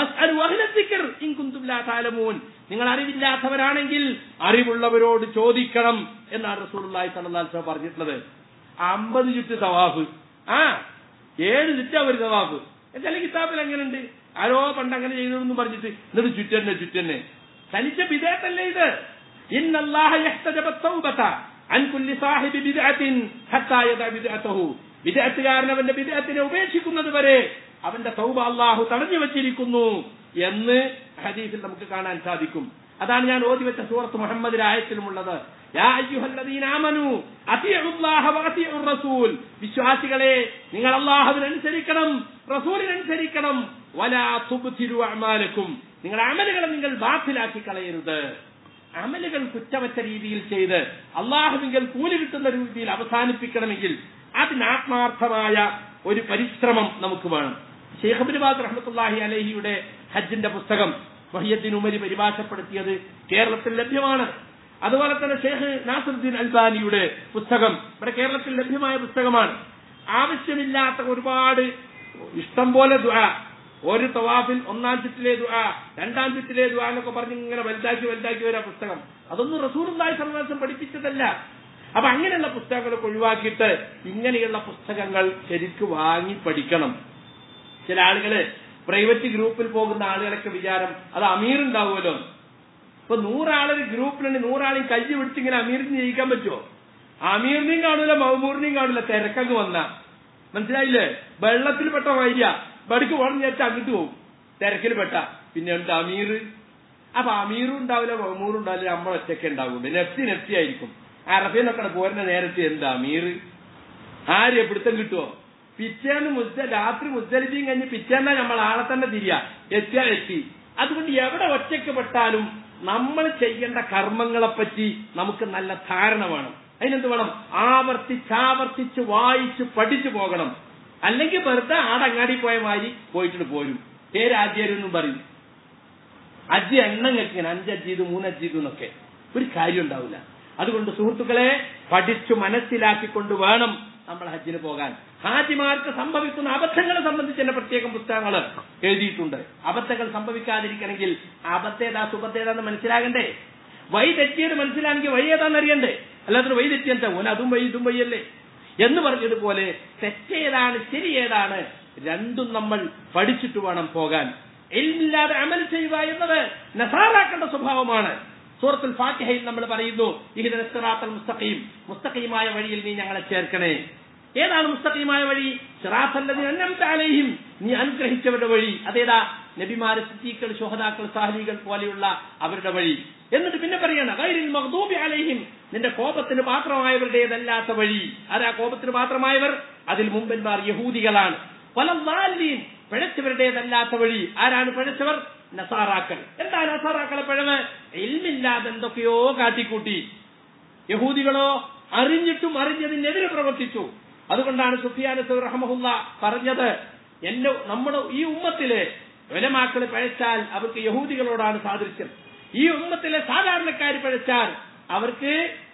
നിങ്ങൾ അറിവില്ലാത്തവരാണെങ്കിൽ അറിവുള്ളവരോട് ചോദിക്കണം എന്നാണ് റസൂലുള്ളാഹി സ്വല്ലല്ലാഹു അലൈഹി വസല്ലം പറഞ്ഞിട്ടുള്ളത്. അമ്പത് ചുറ്റ് തവാഫ്, ആ ഏഴ് ചുറ്റാ ഒരു തവാഫ്. ചില കിതാബിൽ അങ്ങനെയുണ്ട്, ആരോ പണ്ട് അങ്ങനെ ചെയ്തെന്ന് പറഞ്ഞിട്ട് എന്നിട്ട് ചുറ്റന്നെ ചുറ്റന്നെ തനിച്ച ബിദഅത്തല്ലേ ഇത്. ഇന്നല്ലാഹ യഹ്തജബ തൗബത അൻ കുല്ലി സാഹിബി ബിദ്അത്തിൻ ഹത്താ യദഅ ബിദ്അതഹു. ബിദ്അത്തുകാരൻ അവന്റെ ബിദ്അത്തിനെ ഉപേക്ഷിക്കുന്നത് വരെ അവന്റെ തൗബ അല്ലാഹു തടഞ്ഞു വെച്ചിരിക്കുന്നു എന്ന് ഹദീസിൽ നമുക്ക് കാണാൻ സാധിക്കും. അതാണ് ഞാൻ ഓതി വെച്ച സൂറത്ത് മുഹമ്മദിലെ ആയത്തിലുമുള്ളത്. യാ അയ്യുഹല്ലദീന ആമനൂ അത്തിഉല്ലാഹ വഅത്തിഉർ റസൂൽ. വിശ്വാസികളെ, നിങ്ങൾ അല്ലാഹുവിനനുസരിക്കണം, റസൂലിനനുസരിക്കണം. വലാ തുബ്തിലു അഅമാലക്കും. നിങ്ങളുടെ അമലുകളെ നിങ്ങൾ ബാത്തിലാക്കി കളയരുത്. അമലുകൾ കുറ്റമറ്റ രീതിയിൽ ചെയ്ത് അല്ലാഹുവിങ്കൽ കൂലി കിട്ടുന്ന രീതിയിൽ അവസാനിപ്പിക്കണമെങ്കിൽ അതിന് ആത്മാർത്ഥമായ ഒരു പരിശ്രമം നമുക്ക് വേണം. ശൈഖ് ഇബ്നു ബാസ് റഹ്മത്തുള്ളാഹി അലൈഹിയുടെ ഹജ്ജിന്റെ പുസ്തകം മുഹയ്യദ്ദീൻ ഉമരി പരിഭാഷപ്പെടുത്തിയത് കേരളത്തിൽ ലഭ്യമാണ്. അതുപോലെ തന്നെ ഷെയ്ഖ് നാസിറുദ്ദീൻ അൽബാനിയുടെ പുസ്തകം ഇവിടെ കേരളത്തിൽ ലഭ്യമായ പുസ്തകമാണ്. ആവശ്യമില്ലാത്ത ഒരുപാട് ഇഷ്ടം പോലെ ദുആ, ഒരു തവാഫിൽ ഒന്നാം ചുറ്റിലെ ദുആ, രണ്ടാം ചുറ്റിലെ ദുആ എന്നൊക്കെ പറഞ്ഞ് ഇങ്ങനെ വലുതാക്കി വലുതാക്കി വരാ പുസ്തകം. അതൊന്നും റസൂലുള്ളാഹി സ്വല്ലല്ലാഹു അലൈഹി വസല്ലം പഠിപ്പിച്ചതല്ല. അപ്പൊ അങ്ങനെയുള്ള പുസ്തകങ്ങളൊക്കെ ഒഴിവാക്കിയിട്ട് ഇങ്ങനെയുള്ള പുസ്തകങ്ങൾ ശരിക്ക് വാങ്ങി പഠിക്കണം. ചില ആളുകള് പ്രൈവറ്റ് ഗ്രൂപ്പിൽ പോകുന്ന ആളുകളൊക്കെ വിചാരം അത് അമീർ ഉണ്ടാവുമല്ലോ. ഇപ്പൊ നൂറാളൊരു ഗ്രൂപ്പിലുണ്ട്, നൂറാളെയും കയ്യ് പിടിച്ച് ഇങ്ങനെ അമീറിന് ജയിക്കാൻ പറ്റുമോ? അമീറിനെയും കാണൂല, മഹ്മൂറിനെയും കാണൂല. തിരക്കങ്ങ് വന്ന മനസ്സിലായില്ലേ? വെള്ളത്തിൽ പെട്ട വൈര്യ ബടിക്ക് പോകണം വിചാരിച്ചാൽ അങ്ങോട്ട് പോകും, തിരക്കിൽ പെട്ട പിന്നെ ഉണ്ട് അമീർ. അപ്പൊ അമീറും ഉണ്ടാവില്ല, മഹ്മൂറും ഉണ്ടാവില്ല, നമ്മൾ ഒറ്റയ്ക്ക് ഉണ്ടാവുള്ളൂ. നെഫ്റ്റി നെഫ്റ്റി ആയിരിക്കും. അറഫിന്നൊക്കെ പോരുന്ന നേരത്തെ എന്താ അമീർ, ആര് പിടുത്തം കിട്ടുമോ? പിറ്റേന്ന് മുസ്ത രാത്രി മുസ്ദലിഫയും കഴിഞ്ഞ് പിറ്റേന്നാ നമ്മൾ ആളെ തന്നെ തിരിയാ, എത്തിയാ എത്തി. അതുകൊണ്ട് എവിടെ ഒറ്റയ്ക്ക് പെട്ടാലും നമ്മൾ ചെയ്യേണ്ട കർമ്മങ്ങളെപ്പറ്റി നമുക്ക് നല്ല ധാരണ വേണം. അതിനെന്ത് വേണം? ആവർത്തിച്ചാവർത്തിച്ച് വായിച്ച് പഠിച്ചു പോകണം. അല്ലെങ്കിൽ വെറുതെ ആടങ്ങാടി പോയ മാതിരി പോയിട്ട് പോരും, പേരാദ്യരും പറയും. അജ്ജ് എണ്ണം കേൾക്കാൻ അഞ്ചജ്ജ് ഇത് മൂന്നജ്ജ് ഇത് എന്നൊക്കെ ഒരു കാര്യം ഉണ്ടാവില്ല. അതുകൊണ്ട് സുഹൃത്തുക്കളെ, പഠിച്ചു മനസ്സിലാക്കിക്കൊണ്ട് വേണം നമ്മൾ ഹജ്ജിന് പോകാൻ. ഹാജിമാർക്ക് സംഭവിക്കുന്ന അബദ്ധങ്ങളെ സംബന്ധിച്ച് തന്നെ പ്രത്യേകം പുസ്തകങ്ങൾ എഴുതിയിട്ടുണ്ട്. അബദ്ധങ്ങൾ സംഭവിക്കാതിരിക്കണമെങ്കിൽ അബദ്ധേതാ സുബദ്ധേതാന്ന് മനസ്സിലാകണ്ടേ? വഴി തെറ്റിയത് മനസ്സിലാണെങ്കിൽ വഴി ഏതാന്ന് അറിയണ്ടേ? അല്ലാതെ വഴി തെറ്റിയെന്താ ഓൻ അതും വഴി ഇതും വഴിയല്ലേ എന്ന് പറഞ്ഞതുപോലെ തെറ്റേതാണ് ശരി ഏതാണ് രണ്ടും നമ്മൾ പഠിച്ചിട്ട് വേണം പോകാൻ. ഇൽമില്ലാതെ അമൽ ചെയ്യുക എന്നത് നസാറാക്കേണ്ട സ്വഭാവമാണ്. സൂറത്തുൽ ഫാത്തിഹയിൽ നമ്മൾ പറയുന്നു, ഇഹ്ദിന സിറാത്തൽ മുസ്തഖീം, മുസ്തഖീമായ വഴിയിൽ നീ ഞങ്ങളെ ചേർക്കണേ. ഏതാണ് മുസ്തഖീമായ വഴി? സിറാത്തൽ ലദീന അൻഅംത അലൈഹിം, നീ അനുഗ്രഹിച്ചവരുടെ വഴി. അതേതാ? നബിമാര്, സിദ്ദീഖുകൾ, ശുഹദാക്കൾ, സാലിഹീകൾ പോലെയുള്ള അവരുടെ വഴി. എന്നിട്ട് പിന്നെ പറയണം ഗൈറിൽ മഗ്ദൂബി അലൈഹിം, നിന്റെ കോപത്തിന് പാത്രമായവരുടേതല്ലാത്ത വഴി. ആരാ കോപത്തിന് പാത്രമായവർ? അതിൽ മുമ്പന്മാർ യഹൂദികളാണ്. വലദ്ദാല്ലീൻ, പിഴച്ചവരുടേതല്ലാത്ത വഴി. ആരാണ് പിഴച്ചവർ? നസാറാക്കൾ. എന്താ നസാറാക്കളെ പിഴവ്? ഇൽമില്ലാതെ എന്തൊക്കെയോ കാട്ടിക്കൂട്ടി. യഹൂദികളോ അറിഞ്ഞിട്ടും അറിഞ്ഞതിനെതിരെ പ്രവർത്തിച്ചു. അതുകൊണ്ടാണ് സുഫിയാൻ സൗരി റഹ്മഹുല്ലാ പറഞ്ഞത്, എന്റെ നമ്മുടെ ഈ ഉമ്മത്തിലെ ഉലമാക്കൾ പഴച്ചാൽ അവർക്ക് യഹൂദികളോടാണ് സാദൃശ്യം, ഈ ഉമ്മത്തിലെ സാധാരണക്കാർ പഴച്ചാൽ അവർക്ക്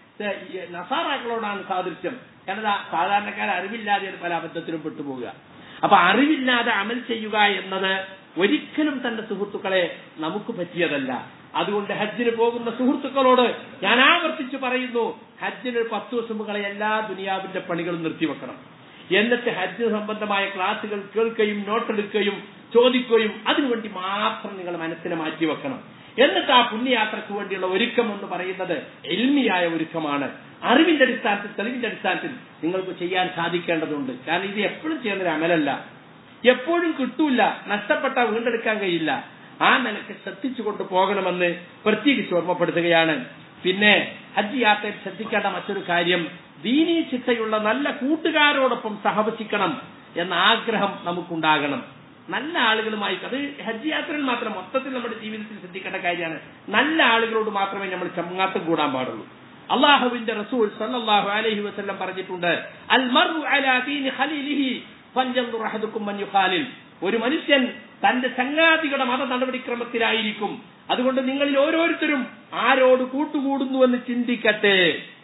നസാറാക്കളോടാണ് സാദൃശ്യം. കാരണം സാധാരണക്കാർ അറിവില്ലാതെ പല അബദ്ധത്തിലും പെട്ടുപോവുക. അപ്പൊ അറിവില്ലാതെ അമൽ ചെയ്യുക എന്നത് ഒരിക്കലും തന്റെ സുഹൃത്തുക്കളെ നമുക്ക് പറ്റിയതല്ല. അതുകൊണ്ട് ഹജ്ജിന് പോകുന്ന സുഹൃത്തുക്കളോട് ഞാൻ ആവർത്തിച്ചു പറയുന്നു, ഹജ്ജിന് പത്ത് ദിവസം മുകളെ എല്ലാ ദുനിയാവിന്റെ പണികളും നിർത്തിവെക്കണം. എന്നിട്ട് ഹജ്ജ് സംബന്ധമായ ക്ലാസുകൾ കേൾക്കുകയും നോട്ടെടുക്കുകയും ചോദിക്കുകയും അതിനുവേണ്ടി മാത്രം നിങ്ങൾ മനസ്സിനെ മാറ്റിവെക്കണം. എന്നിട്ട് ആ പുണ്യയാത്രയ്ക്ക് വേണ്ടിയുള്ള ഒരുക്കം എന്ന് പറയുന്നത് എൽമിയായ ഒരുക്കമാണ്. അറിവിന്റെ അടിസ്ഥാനത്തിൽ, തെളിവിന്റെ അടിസ്ഥാനത്തിൽ നിങ്ങൾക്ക് ചെയ്യാൻ സാധിക്കേണ്ടതുണ്ട്. കാരണം ഇത് എപ്പോഴും ചെയ്യുന്നൊരു അമലല്ല, എപ്പോഴും കിട്ടൂല, നഷ്ടപ്പെട്ട വീണ്ടെടുക്കാൻ കഴിയില്ല. ആ നിലയ്ക്ക് ശ്രദ്ധിച്ചുകൊണ്ട് പോകണമെന്ന് പ്രത്യേകിച്ച് ഓർമ്മപ്പെടുത്തുകയാണ്. പിന്നെ ഹജ്ജ് യാത്രയിൽ ശ്രദ്ധിക്കേണ്ട മറ്റൊരു കാര്യം, ദീനീ ചിട്ടയുള്ള നല്ല കൂട്ടുകാരോടൊപ്പം സഹവസിക്കണം എന്ന ആഗ്രഹം നമുക്കുണ്ടാകണം. നല്ല ആളുകളുമായി, അത് ഹജ്ജ് യാത്രയിൽ മാത്രം, മൊത്തത്തിൽ നമ്മുടെ ജീവിതത്തിൽ ശ്രദ്ധിക്കേണ്ട കാര്യമാണ്. നല്ല ആളുകളോട് മാത്രമേ നമ്മൾ ചങ്ങാത്തം കൂടാൻ പാടുള്ളൂ. അള്ളാഹുവിന്റെ റസൂൽ സല്ലല്ലാഹു അലൈഹി വസല്ലം പറഞ്ഞിട്ടുണ്ട്, അൽ മർഉ അലാ ദീനി ഖലീലിഹി ഫൻയൻദുർ അഹദുക്കും മൻ യുഖാലിൽ. ഒരു മനുഷ്യൻ തന്റെ ചങ്ങാതികളുടെ മത നടപടിക്രമത്തിലായിരിക്കും. അതുകൊണ്ട് നിങ്ങളിൽ ഓരോരുത്തരും ആരോട് കൂട്ടുകൂടുന്നുവെന്ന് ചിന്തിക്കട്ടെ.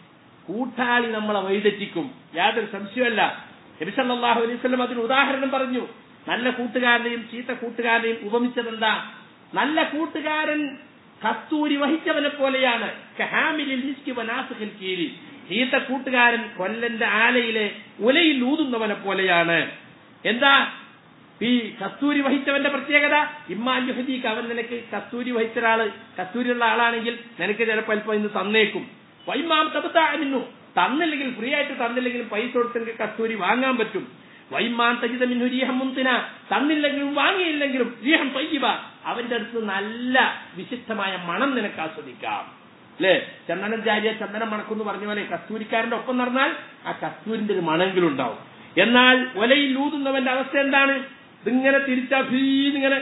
കൂട്ടാളി നമ്മളെ വഴിതെറ്റിക്കും, യാതൊരു സംശയമല്ല. നബി സല്ലല്ലാഹു അലൈഹി വസല്ലം അതിന് ഉദാഹരണം പറഞ്ഞു. നല്ല കൂട്ടുകാരനെയും ചീത്ത കൂട്ടുകാരനെയും ഉപമിച്ചതെന്താ? നല്ല കൂട്ടുകാരൻ കസ്തൂരി വഹിച്ചവനെ പോലെയാണ്, കഹാമിലിൽ മിസ്കി വനാസിഖിൽ കീരി. ചീത്ത കൂട്ടുകാരൻ കൊല്ലന്റെ ആലയിലെ ഉലയിൽ ഊതുന്നവനെ പോലെയാണ്. എന്താ ഈ കസ്തൂരി വഹിച്ചവന്റെ പ്രത്യേകത? ഇമ്മാൻ യുഹദീക്ക്, അവൻ നിനക്ക് കസ്തൂരി വഹിച്ച ഒരാള്, കസ്തൂരിയുള്ള ആളാണെങ്കിൽ നിനക്ക് ചിലപ്പോൾ അല്പം ഇന്ന് തന്നേക്കും. വൈമാം തബത്താമിന്നു, തന്നില്ലെങ്കിൽ ഫ്രീ ആയിട്ട് തന്നില്ലെങ്കിലും പൈസ കൊടുത്തെങ്കിൽ കസ്തൂരി വാങ്ങാൻ പറ്റും. വൈമാൻ തജിദ മിൻഹു റീഹം മുൻതിന, തന്നില്ലെങ്കിലും വാങ്ങിയില്ലെങ്കിലും റീഹം തയ്യിബ, അവന്റെ അടുത്ത് നല്ല വിശിഷ്ടമായ മണം നിനക്ക് ആസ്വദിക്കാം. അല്ലെ, ചന്ദനം ജാരിയ ചന്ദനം മണക്കുന്നു പറഞ്ഞ പോലെ കസ്തൂരിക്കാരന്റെ ഒപ്പം നടന്നാൽ ആ കസ്തൂരിന്റെ ഒരു മണമെങ്കിലും ഉണ്ടാവും. എന്നാൽ ഒലയിൽ ഊതുന്നവന്റെ അവസ്ഥ എന്താണ്? ഇതിങ്ങനെ തിരിച്ചാ ഭീന്നിങ്ങനെ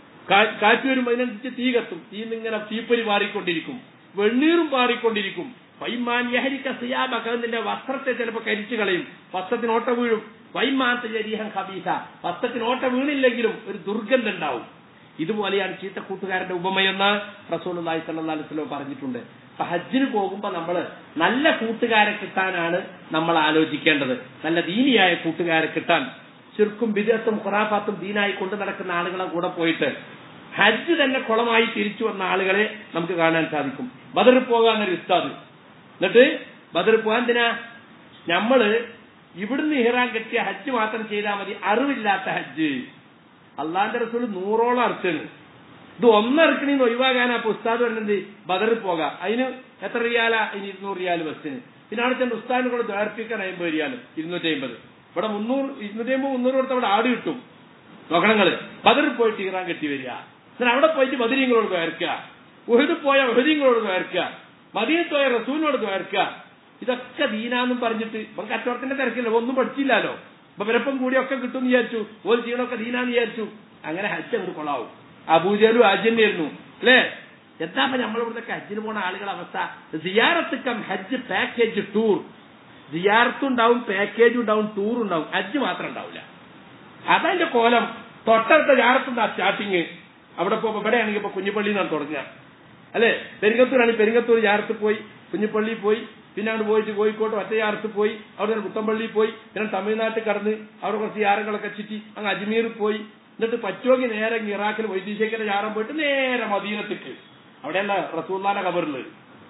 കാറ്റ് വരുമ്പോൾ അതിനനുസരിച്ച് തീ കത്തും, തീന്നിങ്ങനെ തീപ്പൊരി മാറിക്കൊണ്ടിരിക്കും, വെണ്ണീറും മാറിക്കൊണ്ടിരിക്കും. വൈമാൻ യഹരിക്ക സിയാബക, നിന്റെ വസ്ത്രത്തെ ചിലപ്പോൾ കരിച്ചു കളയും, വസ്ത്രത്തിന് ഓട്ട വീഴും. വൈമാൻ തരീഹൻ ഖബീസ, വസ്ത്രത്തിന് ഓട്ട വീണില്ലെങ്കിലും ഒരു ദുർഗന്ധം ഉണ്ടാവും. ഇതുപോലെയാണ് ചീത്ത കൂട്ടുകാരന്റെ ഉപമയെന്ന് റസൂലുള്ളാഹി സ്വല്ലല്ലാഹു അലൈഹി വസല്ലം പറഞ്ഞിട്ടുണ്ട്. അപ്പൊ ഹജ്ജിന് പോകുമ്പോ നമ്മള് നല്ല കൂട്ടുകാരെ കിട്ടാനാണ് നമ്മൾ ആലോചിക്കേണ്ടത്. നല്ല ദീനിയായ കൂട്ടുകാരെ കിട്ടാൻ, ശിർക്കും ബിദ്അത്തും ഖുറാഫാത്തും ദീനായി കൊണ്ടു നടക്കുന്ന ആളുകളെ കൂടെ പോയിട്ട് ഹജ്ജ് തന്നെ കുളമായി തിരിച്ചു വന്ന ആളുകളെ നമുക്ക് കാണാൻ സാധിക്കും. ബദറിൽ പോകാനൊരു ഉസ്താദ്, എന്നിട്ട് ബദറിൽ പോകാൻ എന്തിനാ? നമ്മള് ഇവിടുന്ന് ഇഹ്റാം കെട്ടിയ ഹജ്ജ് മാത്രം ചെയ്താൽ മതി, അറിവില്ലാത്ത ഹജ്ജ്. അള്ളാന്റെ റസൂൽ നൂറോളം അർച്ചാണ്, ഇത് ഒന്നറക്കണീന്ന് ഒഴിവാകാനാ ഉസ്താദ് പറഞ്ഞത് ബദറിൽ പോകാം. അതിന് എത്ര റിയാലാ? അതിന് ഇരുന്നൂറ് റിയാൽ ബസ്സിന്. പിന്നെ അവിടെ ചെന്ന് ഉസ്താദിനെ കൂടെ ദ്വാർപ്പിക്കാൻ അമ്പത് റിയാലും ഇരുന്നൂറ്റി അമ്പത്. ഇവിടെ മുന്നൂറ് ഇരുന്നൂറ്റി അമ്പത് മുന്നൂറ് കൊടുത്ത് അവിടെ ആട് കിട്ടും. നോക്കണങ്ങള് ബദറിൽ പോയിട്ട് ഇറാൻ കെട്ടി വരിക, എന്നാൽ അവിടെ പോയിട്ട് ബദരീങ്ങളോട് ദ്വാർക്കുക, ഉഹദ് പോയ ഉഹദീങ്ങളോട് ദ്വാർക്കുക, മദീനത്ത് പോയ റസൂലിനോട് ദ്വാർക്കുക. ഇതൊക്കെ ദീനാന്നും പറഞ്ഞിട്ട് നമുക്ക് കച്ചവടത്തിന്റെ തിരക്കില്ല, ഒന്നും പഠിച്ചില്ലല്ലോ. അപ്പൊ വിലപ്പം കൂടിയൊക്കെ കിട്ടും വിചാരിച്ചു, ഒരു ചെയ്യണമൊക്കെ ദീനാന്ന് വിചാരിച്ചു. അങ്ങനെ ഹജ്ജ് അങ്ങോട്ട് കൊള്ളാവും. അബൂജലും ഹജ്ജന്നെയായിരുന്നു അല്ലേ? എന്താ നമ്മളിവിടുത്തെ ഹജ്ജിന് പോണ ആളുകളുടെ അവസ്ഥ? സിയാറത്ത് കം ഹജ്ജ് പാക്കേജ് ടൂർ. സിയാറത്തും ഉണ്ടാവും, പാക്കേജും ഉണ്ടാവും, ടൂറും ഉണ്ടാവും, ഹജ്ജ് മാത്രം ഉണ്ടാവില്ല. അതതിന്റെ കോലം. തൊട്ടടുത്ത സിയാറത്തുണ്ടാ സ്റ്റാർട്ടിങ്, അവിടെ പോകുമ്പോൾ ഇവിടെയാണെങ്കിൽ ഇപ്പൊ കുഞ്ഞിപ്പള്ളി നിന്നാണ് തുടങ്ങുക അല്ലെ. പെരിങ്ങത്തൂരാണെങ്കിൽ പെരിങ്ങത്തൂർ ജാറത്ത് പോയി, കുഞ്ഞിപ്പള്ളി പോയി, പിന്നെ അങ്ങോട്ട് പോയിട്ട് കോഴിക്കോട്ട് ഒറ്റയാറത്ത് പോയി, അവിടെ നിന്ന് പുത്തമ്പള്ളി പോയി, പിന്നെ തമിഴ്നാട്ടിൽ കടന്ന് അവിടെ കുറച്ച് യാറങ്ങളൊക്കെ ചുറ്റി അങ്ങ് അജ്മീർ പോയി, എന്നിട്ട് പറ്റുമെങ്കിൽ നേരെ ഇറാഖിൽ വൈദ്യശേഖരന്റെ ജാറം പോയിട്ട് നേരെ മദീനത്തേക്ക്. അവിടെയല്ല റസൂലുള്ളാഹിന്റെ ഖബറില്.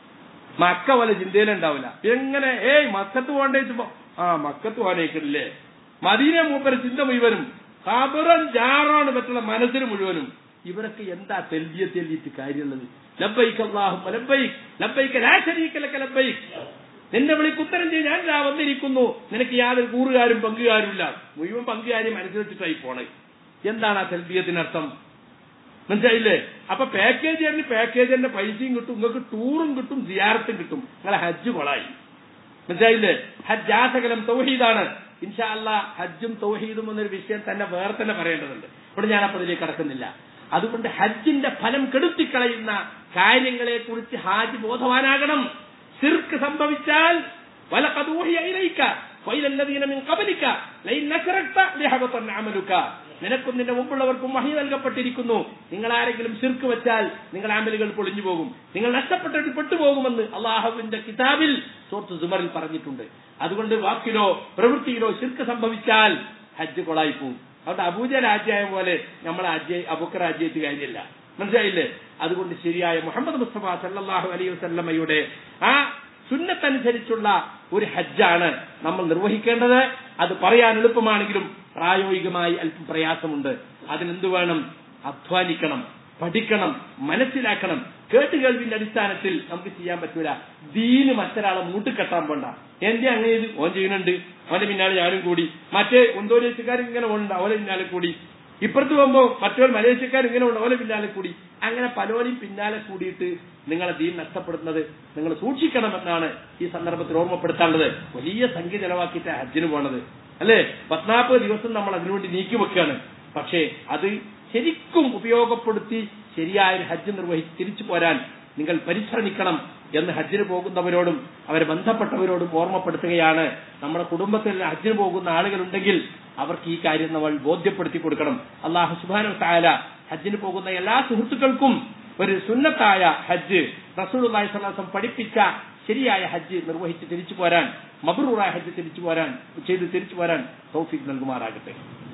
മക്ക പോലെ ചിന്തയിലുണ്ടാവില്ല. എങ്ങനെ ഏയ് മക്കത്ത് പോകണ്ടേ വെച്ചപ്പോ ആ മക്കത്ത് പോകാനേക്കില്ലേ. മദീന മൂപ്പര ചിന്ത മുഴുവനും ഖബറും ജാറാണ് പറ്റുള്ള മനസ്സിന് മുഴുവനും. ഇവരൊക്കെ എന്താ തെൽബിയത്ത് ചൊല്ലിയിട്ട് കാര്യമുള്ളത്? ലബ്ബൈക് അല്ലാഹുമ്മ ലബ്ബൈക് ലബ്ബൈക ലാ ശരീക ലക ലബ്ബൈക്. നിന്റെ വിളിക്ക് ഉത്തരം ചെയ്ത് ഞാൻ ഇതാ വന്നിരിക്കുന്നു, നിനക്ക് യാതൊരു കൂറുകാരും പങ്കുകാരും ഇല്ല. മുഴുവൻ പങ്കുകാരും മനസ്സിലെച്ചിട്ടായി പോണേ. എന്താണ് ആ തെൽബിയത്തിനർത്ഥം? മനസ്സിലായില്ലേ? അപ്പൊ പാക്കേജ് പാക്കേജിന്റെ പൈസയും കിട്ടും, നിങ്ങൾക്ക് ടൂറും കിട്ടും, സിയാറത്തും കിട്ടും, നിങ്ങളെ ഹജ്ജ് കൊളായി. മനസ്സിലായില്ലേ? ഹജ്ജ് ആസകലം തൗഹീദാണ്. ഇൻഷാ അല്ലാഹ് ഹജ്ജും തൗഹീദും എന്നൊരു വിഷയം തന്നെ വേറെ തന്നെ പറയേണ്ടതുണ്ട്. ഇവിടെ ഞാനപ്പോൾ അതിലേക്ക് കടക്കുന്നില്ല. അതുകൊണ്ട് ഹജ്ജിന്റെ ഫലം കെടുത്തിക്കളയുന്ന കാര്യങ്ങളെ കുറിച്ച് ഹാജ് ബോധവാനാകണം. ശിർക്ക് സംഭവിച്ചാൽ വലഖദ് ഊഹിയ ഇലൈക വഇലല്ലദീന മിൻ ഖബ്ലിക ലഇൻ അശ്റക്ത ലയഹബതന്ന അമലുക. നിനക്കും നിന്റെ മുമ്പുള്ളവർക്കും വഹി നൽകപ്പെട്ടിരിക്കുന്നു, നിങ്ങൾ ആരെങ്കിലും ശിർക്ക് വെച്ചാൽ നിങ്ങളുടെ അമലുകൾ പൊളിഞ്ഞു പോകും, നിങ്ങൾ നഷ്ടപ്പെട്ടിട്ട് പെട്ടുപോകുമെന്ന് അള്ളാഹുവിന്റെ കിതാബിൽ സൂറത്ത് സുമറിൽ പറഞ്ഞിട്ടുണ്ട്. അതുകൊണ്ട് വാക്കിലോ പ്രവൃത്തിയിലോ ശിർക്ക് സംഭവിച്ചാൽ ഹജ്ജ് കൊളായി പോകും. അതുകൊണ്ട് അബൂജ രാജ്യായ പോലെ നമ്മളെ അജയ് അബൂക്കർ രാജ്യത്ത് കാര്യമില്ല. മനസ്സിലായില്ലേ? അതുകൊണ്ട് ശരിയായ മുഹമ്മദ് മുസ്തഫ സല്ലല്ലാഹു അലൈഹി വസല്ലമയുടെ ആ സുന്നത്തനുസരിച്ചുള്ള ഒരു ഹജ്ജാണ് നമ്മൾ നിർവഹിക്കേണ്ടത്. അത് പറയാൻ എളുപ്പമാണെങ്കിലും പ്രായോഗികമായി അല്പം പ്രയാസമുണ്ട്. അതിനെന്ത് വേണം? അധ്വാനിക്കണം, പഠിക്കണം, മനസ്സിലാക്കണം. കേട്ടുകേൾവിന്റെ അടിസ്ഥാനത്തിൽ നമുക്ക് ചെയ്യാൻ പറ്റൂല. ദീന് മറ്റൊരാളെ മൂട്ടിക്കെട്ടാൻ പോണ്ട. എന്റെ അങ്ങനെ ഇത് ഓൻ ചെയ്യുന്നുണ്ട്, അവന്റെ പിന്നാലെ ഞാനും കൂടി. മറ്റേ ഒന്തോലേശക്കാർ ഇങ്ങനെ ഉണ്ട്, അവരെ പിന്നാലെ കൂടി. ഇപ്പുറത്ത് പോകുമ്പോ മറ്റൊരു മലേഷ്യക്കാർ ഇങ്ങനെ ഉണ്ട്, അവരെ പിന്നാലെ കൂടി. അങ്ങനെ പലരും പിന്നാലെ കൂടിയിട്ട് നിങ്ങളെ ദീൻ നഷ്ടപ്പെടുന്നത് നിങ്ങൾ സൂക്ഷിക്കണമെന്നാണ് ഈ സന്ദർഭത്തിൽ ഓർമ്മപ്പെടുത്താനുള്ളത്. വലിയ സംഖ്യ ചെലവാക്കിയിട്ട് ഹജ്ജിന് പോണത് അല്ലെ? പത്നാൽപ്പത് ദിവസം നമ്മൾ അതിനുവേണ്ടി നീക്കി വെക്കുകയാണ്. പക്ഷേ അത് ശരിക്കും ഉപയോഗപ്പെടുത്തി ശരിയായ ഹജ്ജ് നിർവഹിച്ച് തിരിച്ചു പോരാൻ നിങ്ങൾ പരിശ്രമിക്കണം എന്ന് ഹജ്ജിന് പോകുന്നവരോടും അവരെ ബന്ധപ്പെട്ടവരോടും ഓർമ്മപ്പെടുത്തുകയാണ്. നമ്മുടെ കുടുംബത്തിൽ ഹജ്ജിന് പോകുന്ന ആളുകളുണ്ടെങ്കിൽ അവർക്ക് ഈ കാര്യം നമ്മൾ ബോധ്യപ്പെടുത്തി കൊടുക്കണം. അല്ലാഹു സുബ്ഹാനഹു വ തആല ഹജ്ജിന് പോകുന്ന എല്ലാ സുഹൃത്തുക്കൾക്കും ഒരു സുന്നത്തായ ഹജ്ജ്, റസൂലുള്ളാഹി സ്വല്ലല്ലാഹു അലൈഹി വസല്ലം പഠിപ്പിച്ച ശരിയായ ഹജ്ജ് നിർവഹിച്ച് തിരിച്ചു പോരാൻ, മബ്റൂറായ ഹജ്ജ് തിരിച്ചു പോരാൻ ചെയ്ത് തിരിച്ചു പോരാൻ തൗഫീഖ് നൽകുമാറാകട്ടെ.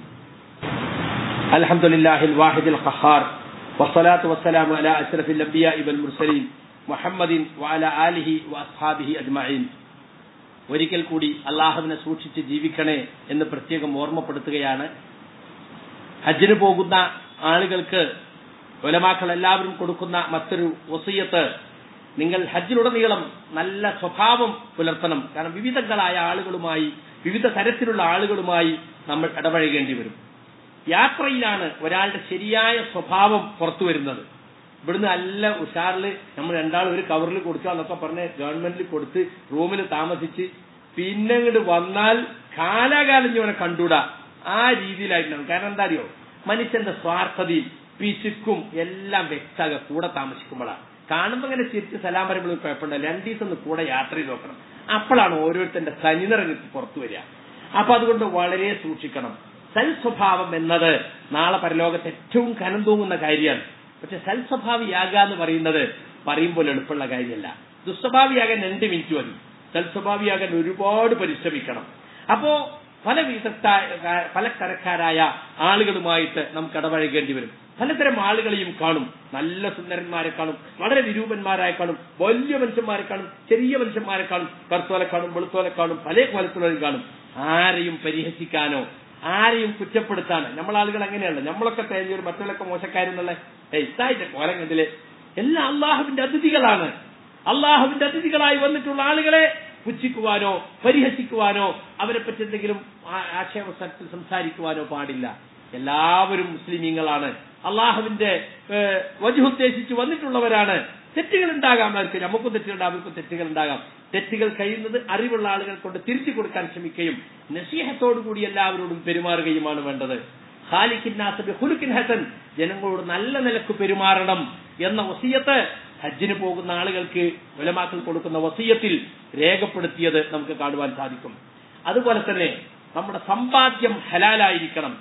അൽഹംദുലില്ലാഹിൽ വാഹിദിൽ ഖഹാർ വസ്സലാത്തു വസ്സലാമു അലാ അശ്റഫിൽ അംബിയാഇ വൽ മുർസലീൻ മുഹമ്മദിൻ വഅലാ ആലിഹി വഅസ്ഹാബിഹി അജ്മഈൻ. ഒരിക്കൽ കൂടി അള്ളാഹുവിനെ സൂക്ഷിച്ച് ജീവിക്കണേ എന്ന് പ്രത്യേകം ഓർമ്മപ്പെടുത്തുകയാണ്. ഹജ്ജിന് പോകുന്ന ആളുകൾക്ക് ഉലമാക്കൾ എല്ലാവരും കൊടുക്കുന്ന മറ്റൊരു വസിയത്ത്, നിങ്ങൾ ഹജ്ജിലുടനീളം നല്ല സ്വഭാവം പുലർത്തണം. കാരണം വിവിധങ്ങളായ ആളുകളുമായി, വിവിധ തരത്തിലുള്ള ആളുകളുമായി നമ്മൾ ഇടപഴകേണ്ടി വരും. യാത്രയിലാണ് ഒരാളുടെ ശരിയായ സ്വഭാവം പുറത്തു വരുന്നത്. ഇവിടുന്ന് നല്ല ഉഷാറിൽ നമ്മൾ രണ്ടാളും ഒരു കവറിൽ കൊടുക്കാന്നൊക്കെ പറഞ്ഞ് ഗവൺമെന്റിൽ കൊടുത്ത് റൂമിൽ താമസിച്ച് പിന്നെ ഇങ്ങോട്ട് വന്നാൽ കാലാകാലം ഇവനെ കണ്ടൂടാ, ആ രീതിയിലായിട്ടുണ്ടാവും. കാരണം എന്താ അറിയോ? മനുഷ്യന്റെ സ്വാർത്ഥതയും പിശുക്കും എല്ലാം വ്യക്തമാകുക കൂടെ താമസിക്കുമ്പോഴാണ്. കാണുമ്പോൾ ഇങ്ങനെ ചിരിച്ച് സലാം പറയുമ്പോൾ കുഴപ്പമുണ്ടല്ലോ, രണ്ടു ദിവസം ഒന്ന് കൂടെ യാത്ര ചെയ്ത് നോക്കണം. അപ്പോഴാണ് ഓരോരുത്തരുടെ തനിനിറങ്ങി പുറത്തു വരിക. അപ്പൊ അതുകൊണ്ട് വളരെ സൂക്ഷിക്കണം. സൽസ്വഭാവം എന്നത് നാളെ പരലോകത്ത് ഏറ്റവും കനം തൂങ്ങുന്ന കാര്യമാണ്. പക്ഷെ സൽസ്വഭാവിയാകുക എന്ന് പറയുന്നത് പറയുമ്പോൾ എളുപ്പമുള്ള കാര്യമല്ല. ദുസ്വഭാവിയാകാൻ രണ്ട് മിനിറ്റ് മതി, സൽസ്വഭാവിയാകാൻ ഒരുപാട് പരിശ്രമിക്കണം. അപ്പോ പല വിധത്ത പല തരക്കാരായ ആളുകളുമായിട്ട് നമുക്ക് ഇടപഴകേണ്ടി വരും. പലതരം ആളുകളെയും കാണും. നല്ല സുന്ദരന്മാരെ കാണും, വളരെ വിരൂപന്മാരായ കാണും, വലിയ മനുഷ്യന്മാരെ കാണും, ചെറിയ മനുഷ്യന്മാരെ കാണും, കറുത്തോലെ കാണും, വെളുത്തോലെ കാണും, പല കോലത്തുള്ളവരും കാണും. ആരെയും പരിഹസിക്കാനോ ആരെയും കുറ്റപ്പെടുത്താനോ നമ്മളാളുകൾ അങ്ങനെയല്ല. നമ്മളൊക്കെ തേഞ്ഞൊരു മറ്റുള്ളൊക്കെ മോശക്കാരെന്നുള്ള ഏയ് ഇതായിട്ട് കോലം കണ്ടില്ലേ. എല്ലാം അള്ളാഹുവിന്റെ അതിഥികളാണ്. അള്ളാഹുവിന്റെ അതിഥികളായി വന്നിട്ടുള്ള ആളുകളെ പുച്ഛിക്കുവാനോ പരിഹസിക്കുവാനോ അവരെ പറ്റി എന്തെങ്കിലും ആക്ഷേപത്തിൽ സംസാരിക്കുവാനോ പാടില്ല. എല്ലാവരും മുസ്ലിമീങ്ങളാണ്, അള്ളാഹുവിന്റെ വജ്ഹ് ഉദ്ദേശിച്ച് വന്നിട്ടുള്ളവരാണ്. തെറ്റുകൾ ഉണ്ടാകാം, അവർക്ക് നമുക്കും തെറ്റുകളുണ്ടാകും, അവർക്കും തെറ്റുകൾ ഉണ്ടാകാം. തെറ്റുകൾ കഴിയുന്നത് അറിവുള്ള ആളുകൾ കൊണ്ട് തിരിച്ചു കൊടുക്കാൻ ശ്രമിക്കുകയും നസീഹത്തോടുകൂടി എല്ലാവരോടും പെരുമാറുകയുമാണ് വേണ്ടത്. ഖാലിഖിൻ നാസ ബിഖുലുഖിൻ ഹസൻ, ജനങ്ങളോട് നല്ല നിലക്ക് പെരുമാറണം എന്ന വസിയത്ത് ഹജ്ജിന് പോകുന്ന ആളുകൾക്ക് ഉലമാക്കൾ കൊടുക്കുന്ന വസിയത്തിൽ രേഖപ്പെടുത്തിയത് നമുക്ക് കാണുവാൻ സാധിക്കും. അതുപോലെ തന്നെ നമ്മുടെ സമ്പാദ്യം ഹലാലായിരിക്കണം.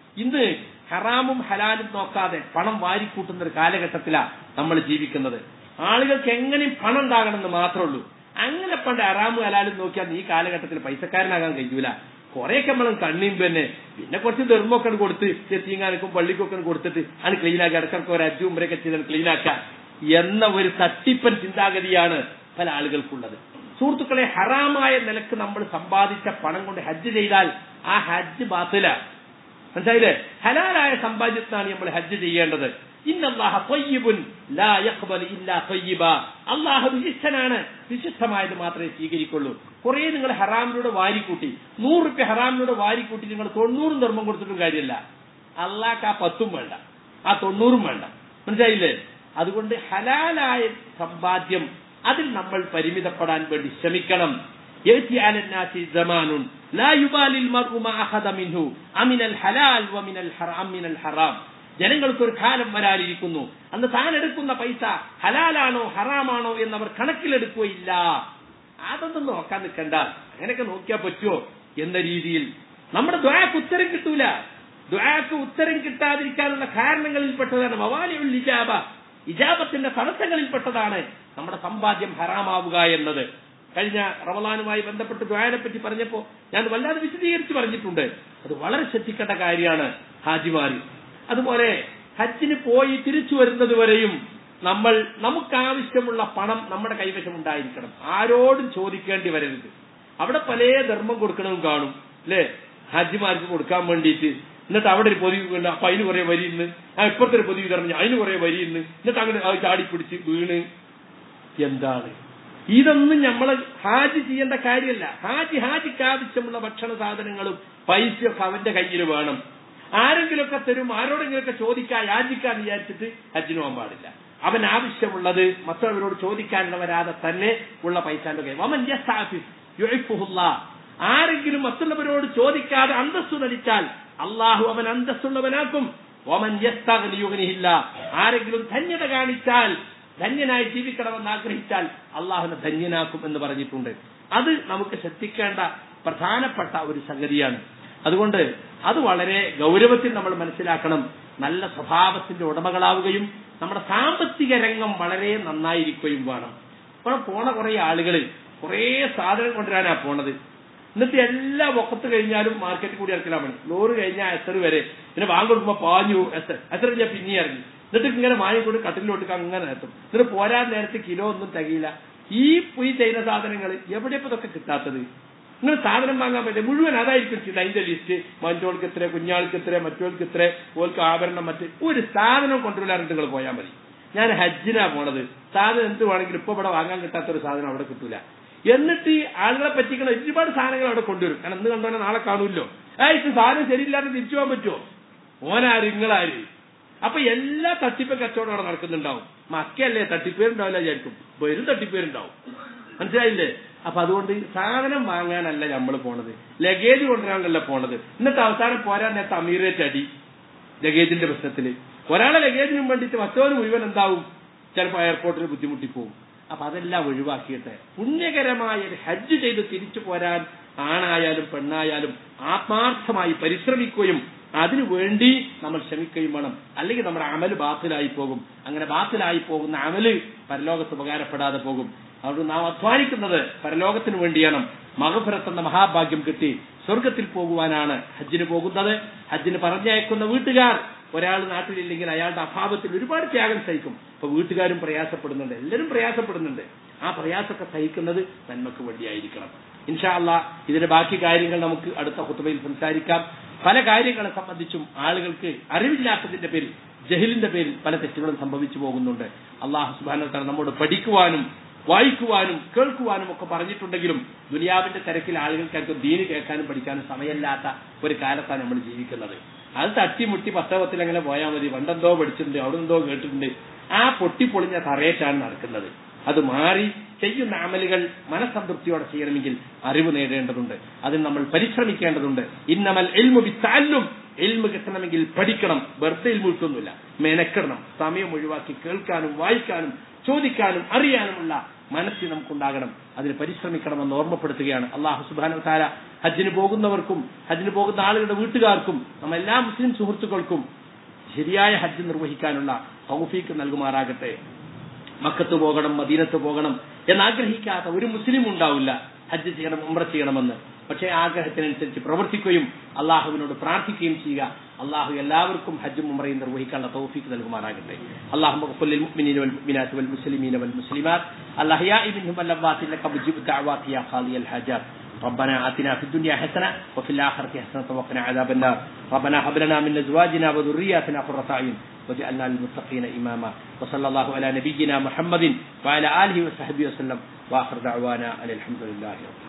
ഇന്ന് ഹറാമും ഹലാലും നോക്കാതെ പണം വാരിക്കൂട്ടുന്ന ഒരു കാലഘട്ടത്തിലാണ് നമ്മൾ ജീവിക്കുന്നത്. ആളുകൾക്ക് എങ്ങനെയും പണം ഉണ്ടാകണമെന്ന് മാത്രമേ ഉള്ളൂ. അങ്ങനെ പണ്ട് ഹറാമും ഹലാലും നോക്കിയാൽ ഈ കാലഘട്ടത്തിൽ പൈസക്കാരനാകാൻ കഴിയൂല. കുറെയൊക്കെ നമ്മളും കണ്ണിയും തന്നെ പിന്നെ കുറച്ച് ധർമ്മമൊക്കെ കൊടുത്ത് ചെത്തിങ്ങാനക്കും പള്ളിക്കൊക്കെ കൊടുത്തിട്ട് അത് ക്ലീനാക്കി ഇടക്കൊക്കെ ഒരു അജ്ജും ഉംറയൊക്കെ ചെയ്ത് ക്ലീനാക്കാം എന്ന ഒരു തട്ടിപ്പൻ ചിന്താഗതിയാണ് പല ആളുകൾക്കുള്ളത്. സുഹൃത്തുക്കളെ, ഹറാമായ നിലക്ക് നമ്മൾ സമ്പാദിച്ച പണം കൊണ്ട് ഹജ്ജ് ചെയ്താൽ ആ ഹജ്ജ് ബാത്തിലാണ്. മനസ്സിലായില്ലേ? ഹലാലായ സമ്പാദ്യത്തിനാണ് നമ്മൾ ഹജ്ജ് ചെയ്യേണ്ടത്. ഇന്നല്ലാഹ ത്വയ്യിബുൻ ലാ യഖ്ബലു ഇല്ലാ ത്വയ്യിബാ. അല്ലാഹു വിശിഷ്ടനാണ്, വിശിഷ്ടമായത് മാത്രമേ സ്വീകരിക്കുള്ളൂ. കുറെ നിങ്ങൾ ഹറാമിലൂടെ വാരിക്കൂട്ടി, നൂറ് റുപ്യ ഹറാമിലൂടെ വാരിക്കൂട്ടി നിങ്ങൾ തൊണ്ണൂറും ധർമ്മം കൊടുത്തിട്ടും കാര്യമില്ല. അള്ളാഹ്ക്ക് ആ പത്തും വേണ്ട, ആ തൊണ്ണൂറും വേണ്ട. മനസ്സിലായില്ലേ? അതുകൊണ്ട് ഹലാലായ സമ്പാദ്യം അതിൽ നമ്മൾ പരിമിതപ്പെടാൻ വേണ്ടി ശ്രമിക്കണം. يأتي على الناس زمان لا يبالي المرء ما أخذ منه أمن الحلال ومن الحرام من الحرام. ജനങ്ങൾക്ക് ഒരു കാലം വരാനിരിക്കുന്നു, അന്ന് താൻ എടുക്കുന്ന പൈസ ഹലാലാണോ ഹറാമാണോ എന്നവർ കണക്കിലെടുക്കുകയില്ല. അതൊന്നും നോക്കാൻ നിൽക്കണ്ട, അങ്ങനെയൊക്കെ നോക്കിയാൽ പറ്റുമോ എന്ന രീതിയിൽ നമ്മുടെ ദുആക്ക് ഉത്തരം കിട്ടൂല. ദുആക്ക് ഉത്തരം കിട്ടാതിരിക്കാനുള്ള കാരണങ്ങളിൽപ്പെട്ടതാണ് മവാലിഉൽ ഇജാബ, ഇജാബത്തിന്റെ തടസ്സങ്ങളിൽപ്പെട്ടതാണ് നമ്മുടെ സമ്പാദ്യം ഹറാമാവുക എന്നത്. കഴിഞ്ഞ റമളാനുമായി ബന്ധപ്പെട്ട് ദുആനെ പറ്റി പറഞ്ഞപ്പോ ഞാൻ വല്ലാതെ വിശദീകരിച്ച് പറഞ്ഞിട്ടുണ്ട്. അത് വളരെ ശ്രദ്ധിക്കേണ്ട കാര്യമാണ്. ഹാജിമാർ അതുപോലെ ഹജ്ജിന് പോയി തിരിച്ചു വരുന്നത് വരെയും നമ്മൾ നമുക്കാവശ്യമുള്ള പണം നമ്മുടെ കൈവശം ഉണ്ടായിരിക്കണം. ആരോടും ചോദിക്കേണ്ടി വരരുത്. അവിടെ പല ധർമ്മം കൊടുക്കണമെന്ന് കാണും അല്ലെ, ഹാജിമാർക്ക് കൊടുക്കാൻ വേണ്ടിയിട്ട്. എന്നിട്ട് അവിടെ ഒരു പൊതി വീണ് അപ്പൊ അതിന് കുറെ വരി ഇന്ന്, ആ ഇപ്പുറത്തെ ഒരു പൊതി പറഞ്ഞു അതിന് കുറെ വരി ഇന്ന്, എന്നിട്ട് അങ്ങനെ ചാടിപ്പിടിച്ച് വീണ്. എന്താണ് ഇതൊന്നും നമ്മള് ഹാജി ചെയ്യേണ്ട കാര്യമല്ല. ഹാജി ഹാജിക്ക് ആവശ്യമുള്ള ഭക്ഷണ സാധനങ്ങളും പൈസയൊക്കെ അവന്റെ കയ്യിൽ വേണം. ആരെങ്കിലുമൊക്കെ തരും, ആരോടെങ്കിലുമൊക്കെ ചോദിക്കാൻ യാചിക്കാൻ വിചാരിച്ചിട്ട് ഹജ്ജിന് പോകാൻ പാടില്ല. അവൻ ആവശ്യമുള്ളത് മറ്റുള്ളവരോട് ചോദിക്കാൻ വരാതെ തന്നെ ഉള്ള പൈസന്റെ കൈ. വമൻ യസ്തഅഫിഫ് യുഇഫുഹുല്ലാഹ്. ആരെങ്കിലും മറ്റുള്ളവരോട് ചോദിക്കാതെ അന്തസ്സു നടിച്ചാൽ അള്ളാഹു അവൻ അന്തസ്സുള്ളവനാക്കും. വമൻ യസ്തഗ്നി യുഗ്നിഹില്ലാഹ്. ആരെങ്കിലും ധന്യത കാണിച്ചാൽ, ധന്യനായി ജീവിക്കണമെന്ന് ആഗ്രഹിച്ചാൽ അള്ളാഹുനെ ധന്യനാക്കും എന്ന് പറഞ്ഞിട്ടുണ്ട്. അത് നമുക്ക് ശ്രദ്ധിക്കേണ്ട പ്രധാനപ്പെട്ട ഒരു സംഗതിയാണ്. അതുകൊണ്ട് അത് വളരെ ഗൗരവത്തിൽ നമ്മൾ മനസ്സിലാക്കണം. നല്ല സ്വഭാവത്തിന്റെ ഉടമകളാവുകയും നമ്മുടെ സാമ്പത്തിക രംഗം വളരെ നന്നായിരിക്കുകയും വേണം. ഇപ്പോൾ പോണ കുറെ ആളുകൾ കുറെ സാധനം കൊണ്ടുവരാനാ പോണത്. എന്നിട്ട് എല്ലാ വക്കത്ത് കഴിഞ്ഞാലും മാർക്കറ്റിൽ കൂടി ഇറക്കലാ മതി. ലോറ് കഴിഞ്ഞാൽ എസർ വരെ പിന്നെ വാങ്ങിക്കൊടുക്കുമ്പോ പാഞ്ഞു എസർ എസർ കഴിഞ്ഞാൽ പിന്നെ ഇറങ്ങി. എന്നിട്ട് ഇങ്ങനെ വാങ്ങിക്കൊണ്ട് കട്ടിലോട്ട് അങ്ങനെ എത്തും. എന്നിട്ട് പോരാൻ നേരത്തെ കിലോ ഒന്നും തികയില്ല. ഈ ഈ ചെയ്യുന്ന സാധനങ്ങൾ എവിടെയപ്പോ ഇതൊക്കെ കിട്ടാത്തത്? നിങ്ങൾ സാധനം വാങ്ങാൻ പറ്റില്ല, മുഴുവൻ അതായിരിക്കും അതിന്റെ ലിസ്റ്റ്. മറ്റോൾക്ക് ഇത്ര, കുഞ്ഞാൾക്ക് ഇത്ര, മറ്റോൾക്ക് ഇത്ര, ഓൾക്ക് ആഭരണം, മറ്റ് ഒരു സാധനം കൊണ്ടുവരാറുണ്ട്. നിങ്ങൾ പോയാൽ മതി. ഞാൻ ഹജ്ജിനാ പോണത്, സാധനം എന്ത് വേണമെങ്കിലും ഇപ്പൊ ഇവിടെ വാങ്ങാൻ കിട്ടാത്തൊരു സാധനം അവിടെ കിട്ടൂല. എന്നിട്ട് ഈ ആളുകളെ പറ്റിക്കുന്ന ഒരുപാട് സാധനങ്ങൾ അവിടെ കൊണ്ടുവരും. കാരണം എന്ത് കണ്ടോനെ നാളെ കാണൂല്ലോ. ആ ഇത് സാധനം ശരിയില്ലാതെ തിരിച്ചു പോകാൻ പറ്റുമോ? ഓനാര് നിങ്ങളാര്? അപ്പൊ എല്ലാ തട്ടിപ്പ് കച്ചവടം അവിടെ നടക്കുന്നുണ്ടാവും. മക്കയല്ലേ തട്ടിപ്പേരുണ്ടാവില്ല വിചാരിക്കും, വരും തട്ടിപ്പേരുണ്ടാവും. മനസ്സിലായില്ലേ? അപ്പൊ അതുകൊണ്ട് സാധനം വാങ്ങാനല്ല നമ്മൾ പോണത്, ലഗേജ് കൊണ്ടുവരാനല്ല പോണത്. എന്നിട്ട് അവസാനം പോരാൻ നേരത്തെ അമീറേറ്റ് അടി ലഗേജിന്റെ പ്രശ്നത്തില്. ഒരാളെ ലഗേജിനും വേണ്ടിയിട്ട് മറ്റൊരു മുഴുവൻ എന്താവും, ചിലപ്പോൾ എയർപോർട്ടിൽ ബുദ്ധിമുട്ടിപ്പോവും. അപ്പൊ അതെല്ലാം ഒഴിവാക്കിയിട്ട് പുണ്യകരമായ ഒരു ഹജ്ജ് ചെയ്ത് തിരിച്ചു പോരാൻ ആണായാലും പെണ്ണായാലും ആത്മാർത്ഥമായി പരിശ്രമിക്കുകയും അതിനു വേണ്ടി നമ്മൾ ശ്രമിക്കുകയും വേണം. അല്ലെങ്കിൽ നമ്മുടെ അമല് ബാത്തിലായി പോകും. അങ്ങനെ ബാത്തിലായി പോകുന്ന അമല് പരലോകത്ത് ഉപകാരപ്പെടാതെ പോകും. അതുകൊണ്ട് നാം അധ്വാനിക്കുന്നത് പരലോകത്തിന് വേണ്ടിയാണ്. മഗ്ഫിറത്ത് എന്ന മഹാഭാഗ്യം കിട്ടി സ്വർഗത്തിൽ പോകുവാനാണ് ഹജ്ജിന് പോകുന്നത്. ഹജ്ജിന് പറഞ്ഞയക്കുന്ന വീട്ടുകാർ ഒരാൾ നാട്ടിലില്ലെങ്കിൽ അയാളുടെ അഭാവത്തിൽ ഒരുപാട് ത്യാഗം സഹിക്കും. അപ്പൊ വീട്ടുകാരും പ്രയാസപ്പെടുന്നുണ്ട്, എല്ലാവരും പ്രയാസപ്പെടുന്നുണ്ട്. ആ പ്രയാസമൊക്കെ സഹിക്കുന്നത് നന്മക്ക് വേണ്ടിയായിരിക്കണം. ഇൻഷാ അല്ലാഹ് ഇതിന്റെ ബാക്കി കാര്യങ്ങൾ നമുക്ക് അടുത്ത ഖുതുബയിൽ സംസാരിക്കാം. പല കാര്യങ്ങളെ സംബന്ധിച്ചും ആളുകൾക്ക് അറിവില്ലാത്തതിന്റെ പേരിൽ, ജഹലിന്റെ പേരിൽ പല തെറ്റുകളും സംഭവിച്ചു പോകുന്നുണ്ട്. അല്ലാഹു സുബ്ഹാനഹു വ തആല നമ്മോട് പഠിക്കുവാനും വായിക്കുവാനും കേൾക്കുവാനും ഒക്കെ പറഞ്ഞിട്ടുണ്ടെങ്കിലും ദുനിയാവിന്റെ തിരക്കിൽ ആളുകൾക്ക് ദീന് കേൾക്കാനും പഠിക്കാനും സമയമില്ലാത്ത ഒരു കാലത്താണ് നമ്മൾ ജീവിക്കുന്നത്. അത് തട്ടിമുട്ടി പത്തവത്തിൽ അങ്ങനെ പോയാൽ മതി. പണ്ടെന്തോ പഠിച്ചിട്ടുണ്ട്, അവിടെ എന്തോ കേട്ടിട്ടുണ്ട്. ആ പൊട്ടിപ്പൊളിഞ്ഞ തറയേറ്റാണ് നടക്കുന്നത്. അത് മാറി ചെയ്യുന്ന അമലുകൾ മനസ്സംതൃപ്തിയോടെ ചെയ്യണമെങ്കിൽ അറിവ് നേടേണ്ടതുണ്ട്. അതിന് നമ്മൾ പരിശ്രമിക്കേണ്ടതുണ്ട്. ഇന്നമൽ ഇൽമു ബിത്തഅല്ലും. ഇൽമു കിട്ടണമെങ്കിൽ പഠിക്കണം, വെറുതെ ഇൽമു കിട്ടുന്നില്ല, മെനക്കെടണം. സമയം ഒഴിവാക്കി കേൾക്കാനും വായിക്കാനും ചോദിക്കാനും അറിയാനുമുള്ള മനസ്സിൽ നമുക്കുണ്ടാകണം. അതിന് പരിശ്രമിക്കണമെന്ന് ഓർമ്മപ്പെടുത്തുകയാണ്. അള്ളാഹു സുബ്ഹാനഹു വ തആല ഹജ്ജിന് പോകുന്നവർക്കും ഹജ്ജിന് പോകുന്ന ആളുകളുടെ വീട്ടുകാർക്കും നമ്മ എല്ലാ മുസ്ലിം സുഹൃത്തുക്കൾക്കും ശരിയായ ഹജ്ജ് നിർവഹിക്കാനുള്ള തൗഫീക്ക് നൽകുമാറാകട്ടെ. മക്കത്ത് പോകണം, മദീനത്ത് പോകണം എന്നാഗ്രഹിക്കാത്ത ഒരു മുസ്ലിം ഉണ്ടാവില്ല ഹജ്ജ് ചെയ്യണം, ഉംറ ചെയ്യണമെന്ന്. പക്ഷേ ആഗ്രഹത്തിനനുസരിച്ച് പ്രവർത്തിക്കുകയും അള്ളാഹുവിനോട് പ്രാർത്ഥിക്കുകയും ചെയ്യുക. അള്ളാഹു എല്ലാവർക്കും ഹജ്ജും ഉംറയും നിർവഹിക്കാനുള്ള തൗഫീക്ക് നൽകുമാറാകട്ടെ. അല്ലാഹുമ്മ ഖുൽ ലിൽ മുഅ്മിനീന വൽ മുഅ്മിനാത്തി വൽ മുസ്ലിമീന വൽ മുസ്ലിമാത്ത് അൽഅഹ്യാഇ മിൻഹും വൽ അംവാത്തി ഇന്നക മുജീബു ദഅവാതി യാ ഖാദിയൽ ഹാജാത്ത്. ربنا آتنا في الدنيا حسنة وفي الآخرة حسنة وقنا عذاب النار. ربنا هب لنا من أزواجنا وذرياتنا قرة أعين واجعلنا للمتقين إماما. وصلى الله على نبينا محمد وعلى آله وصحبه وسلم وآخر دعوانا أن الحمد لله رب العالمين.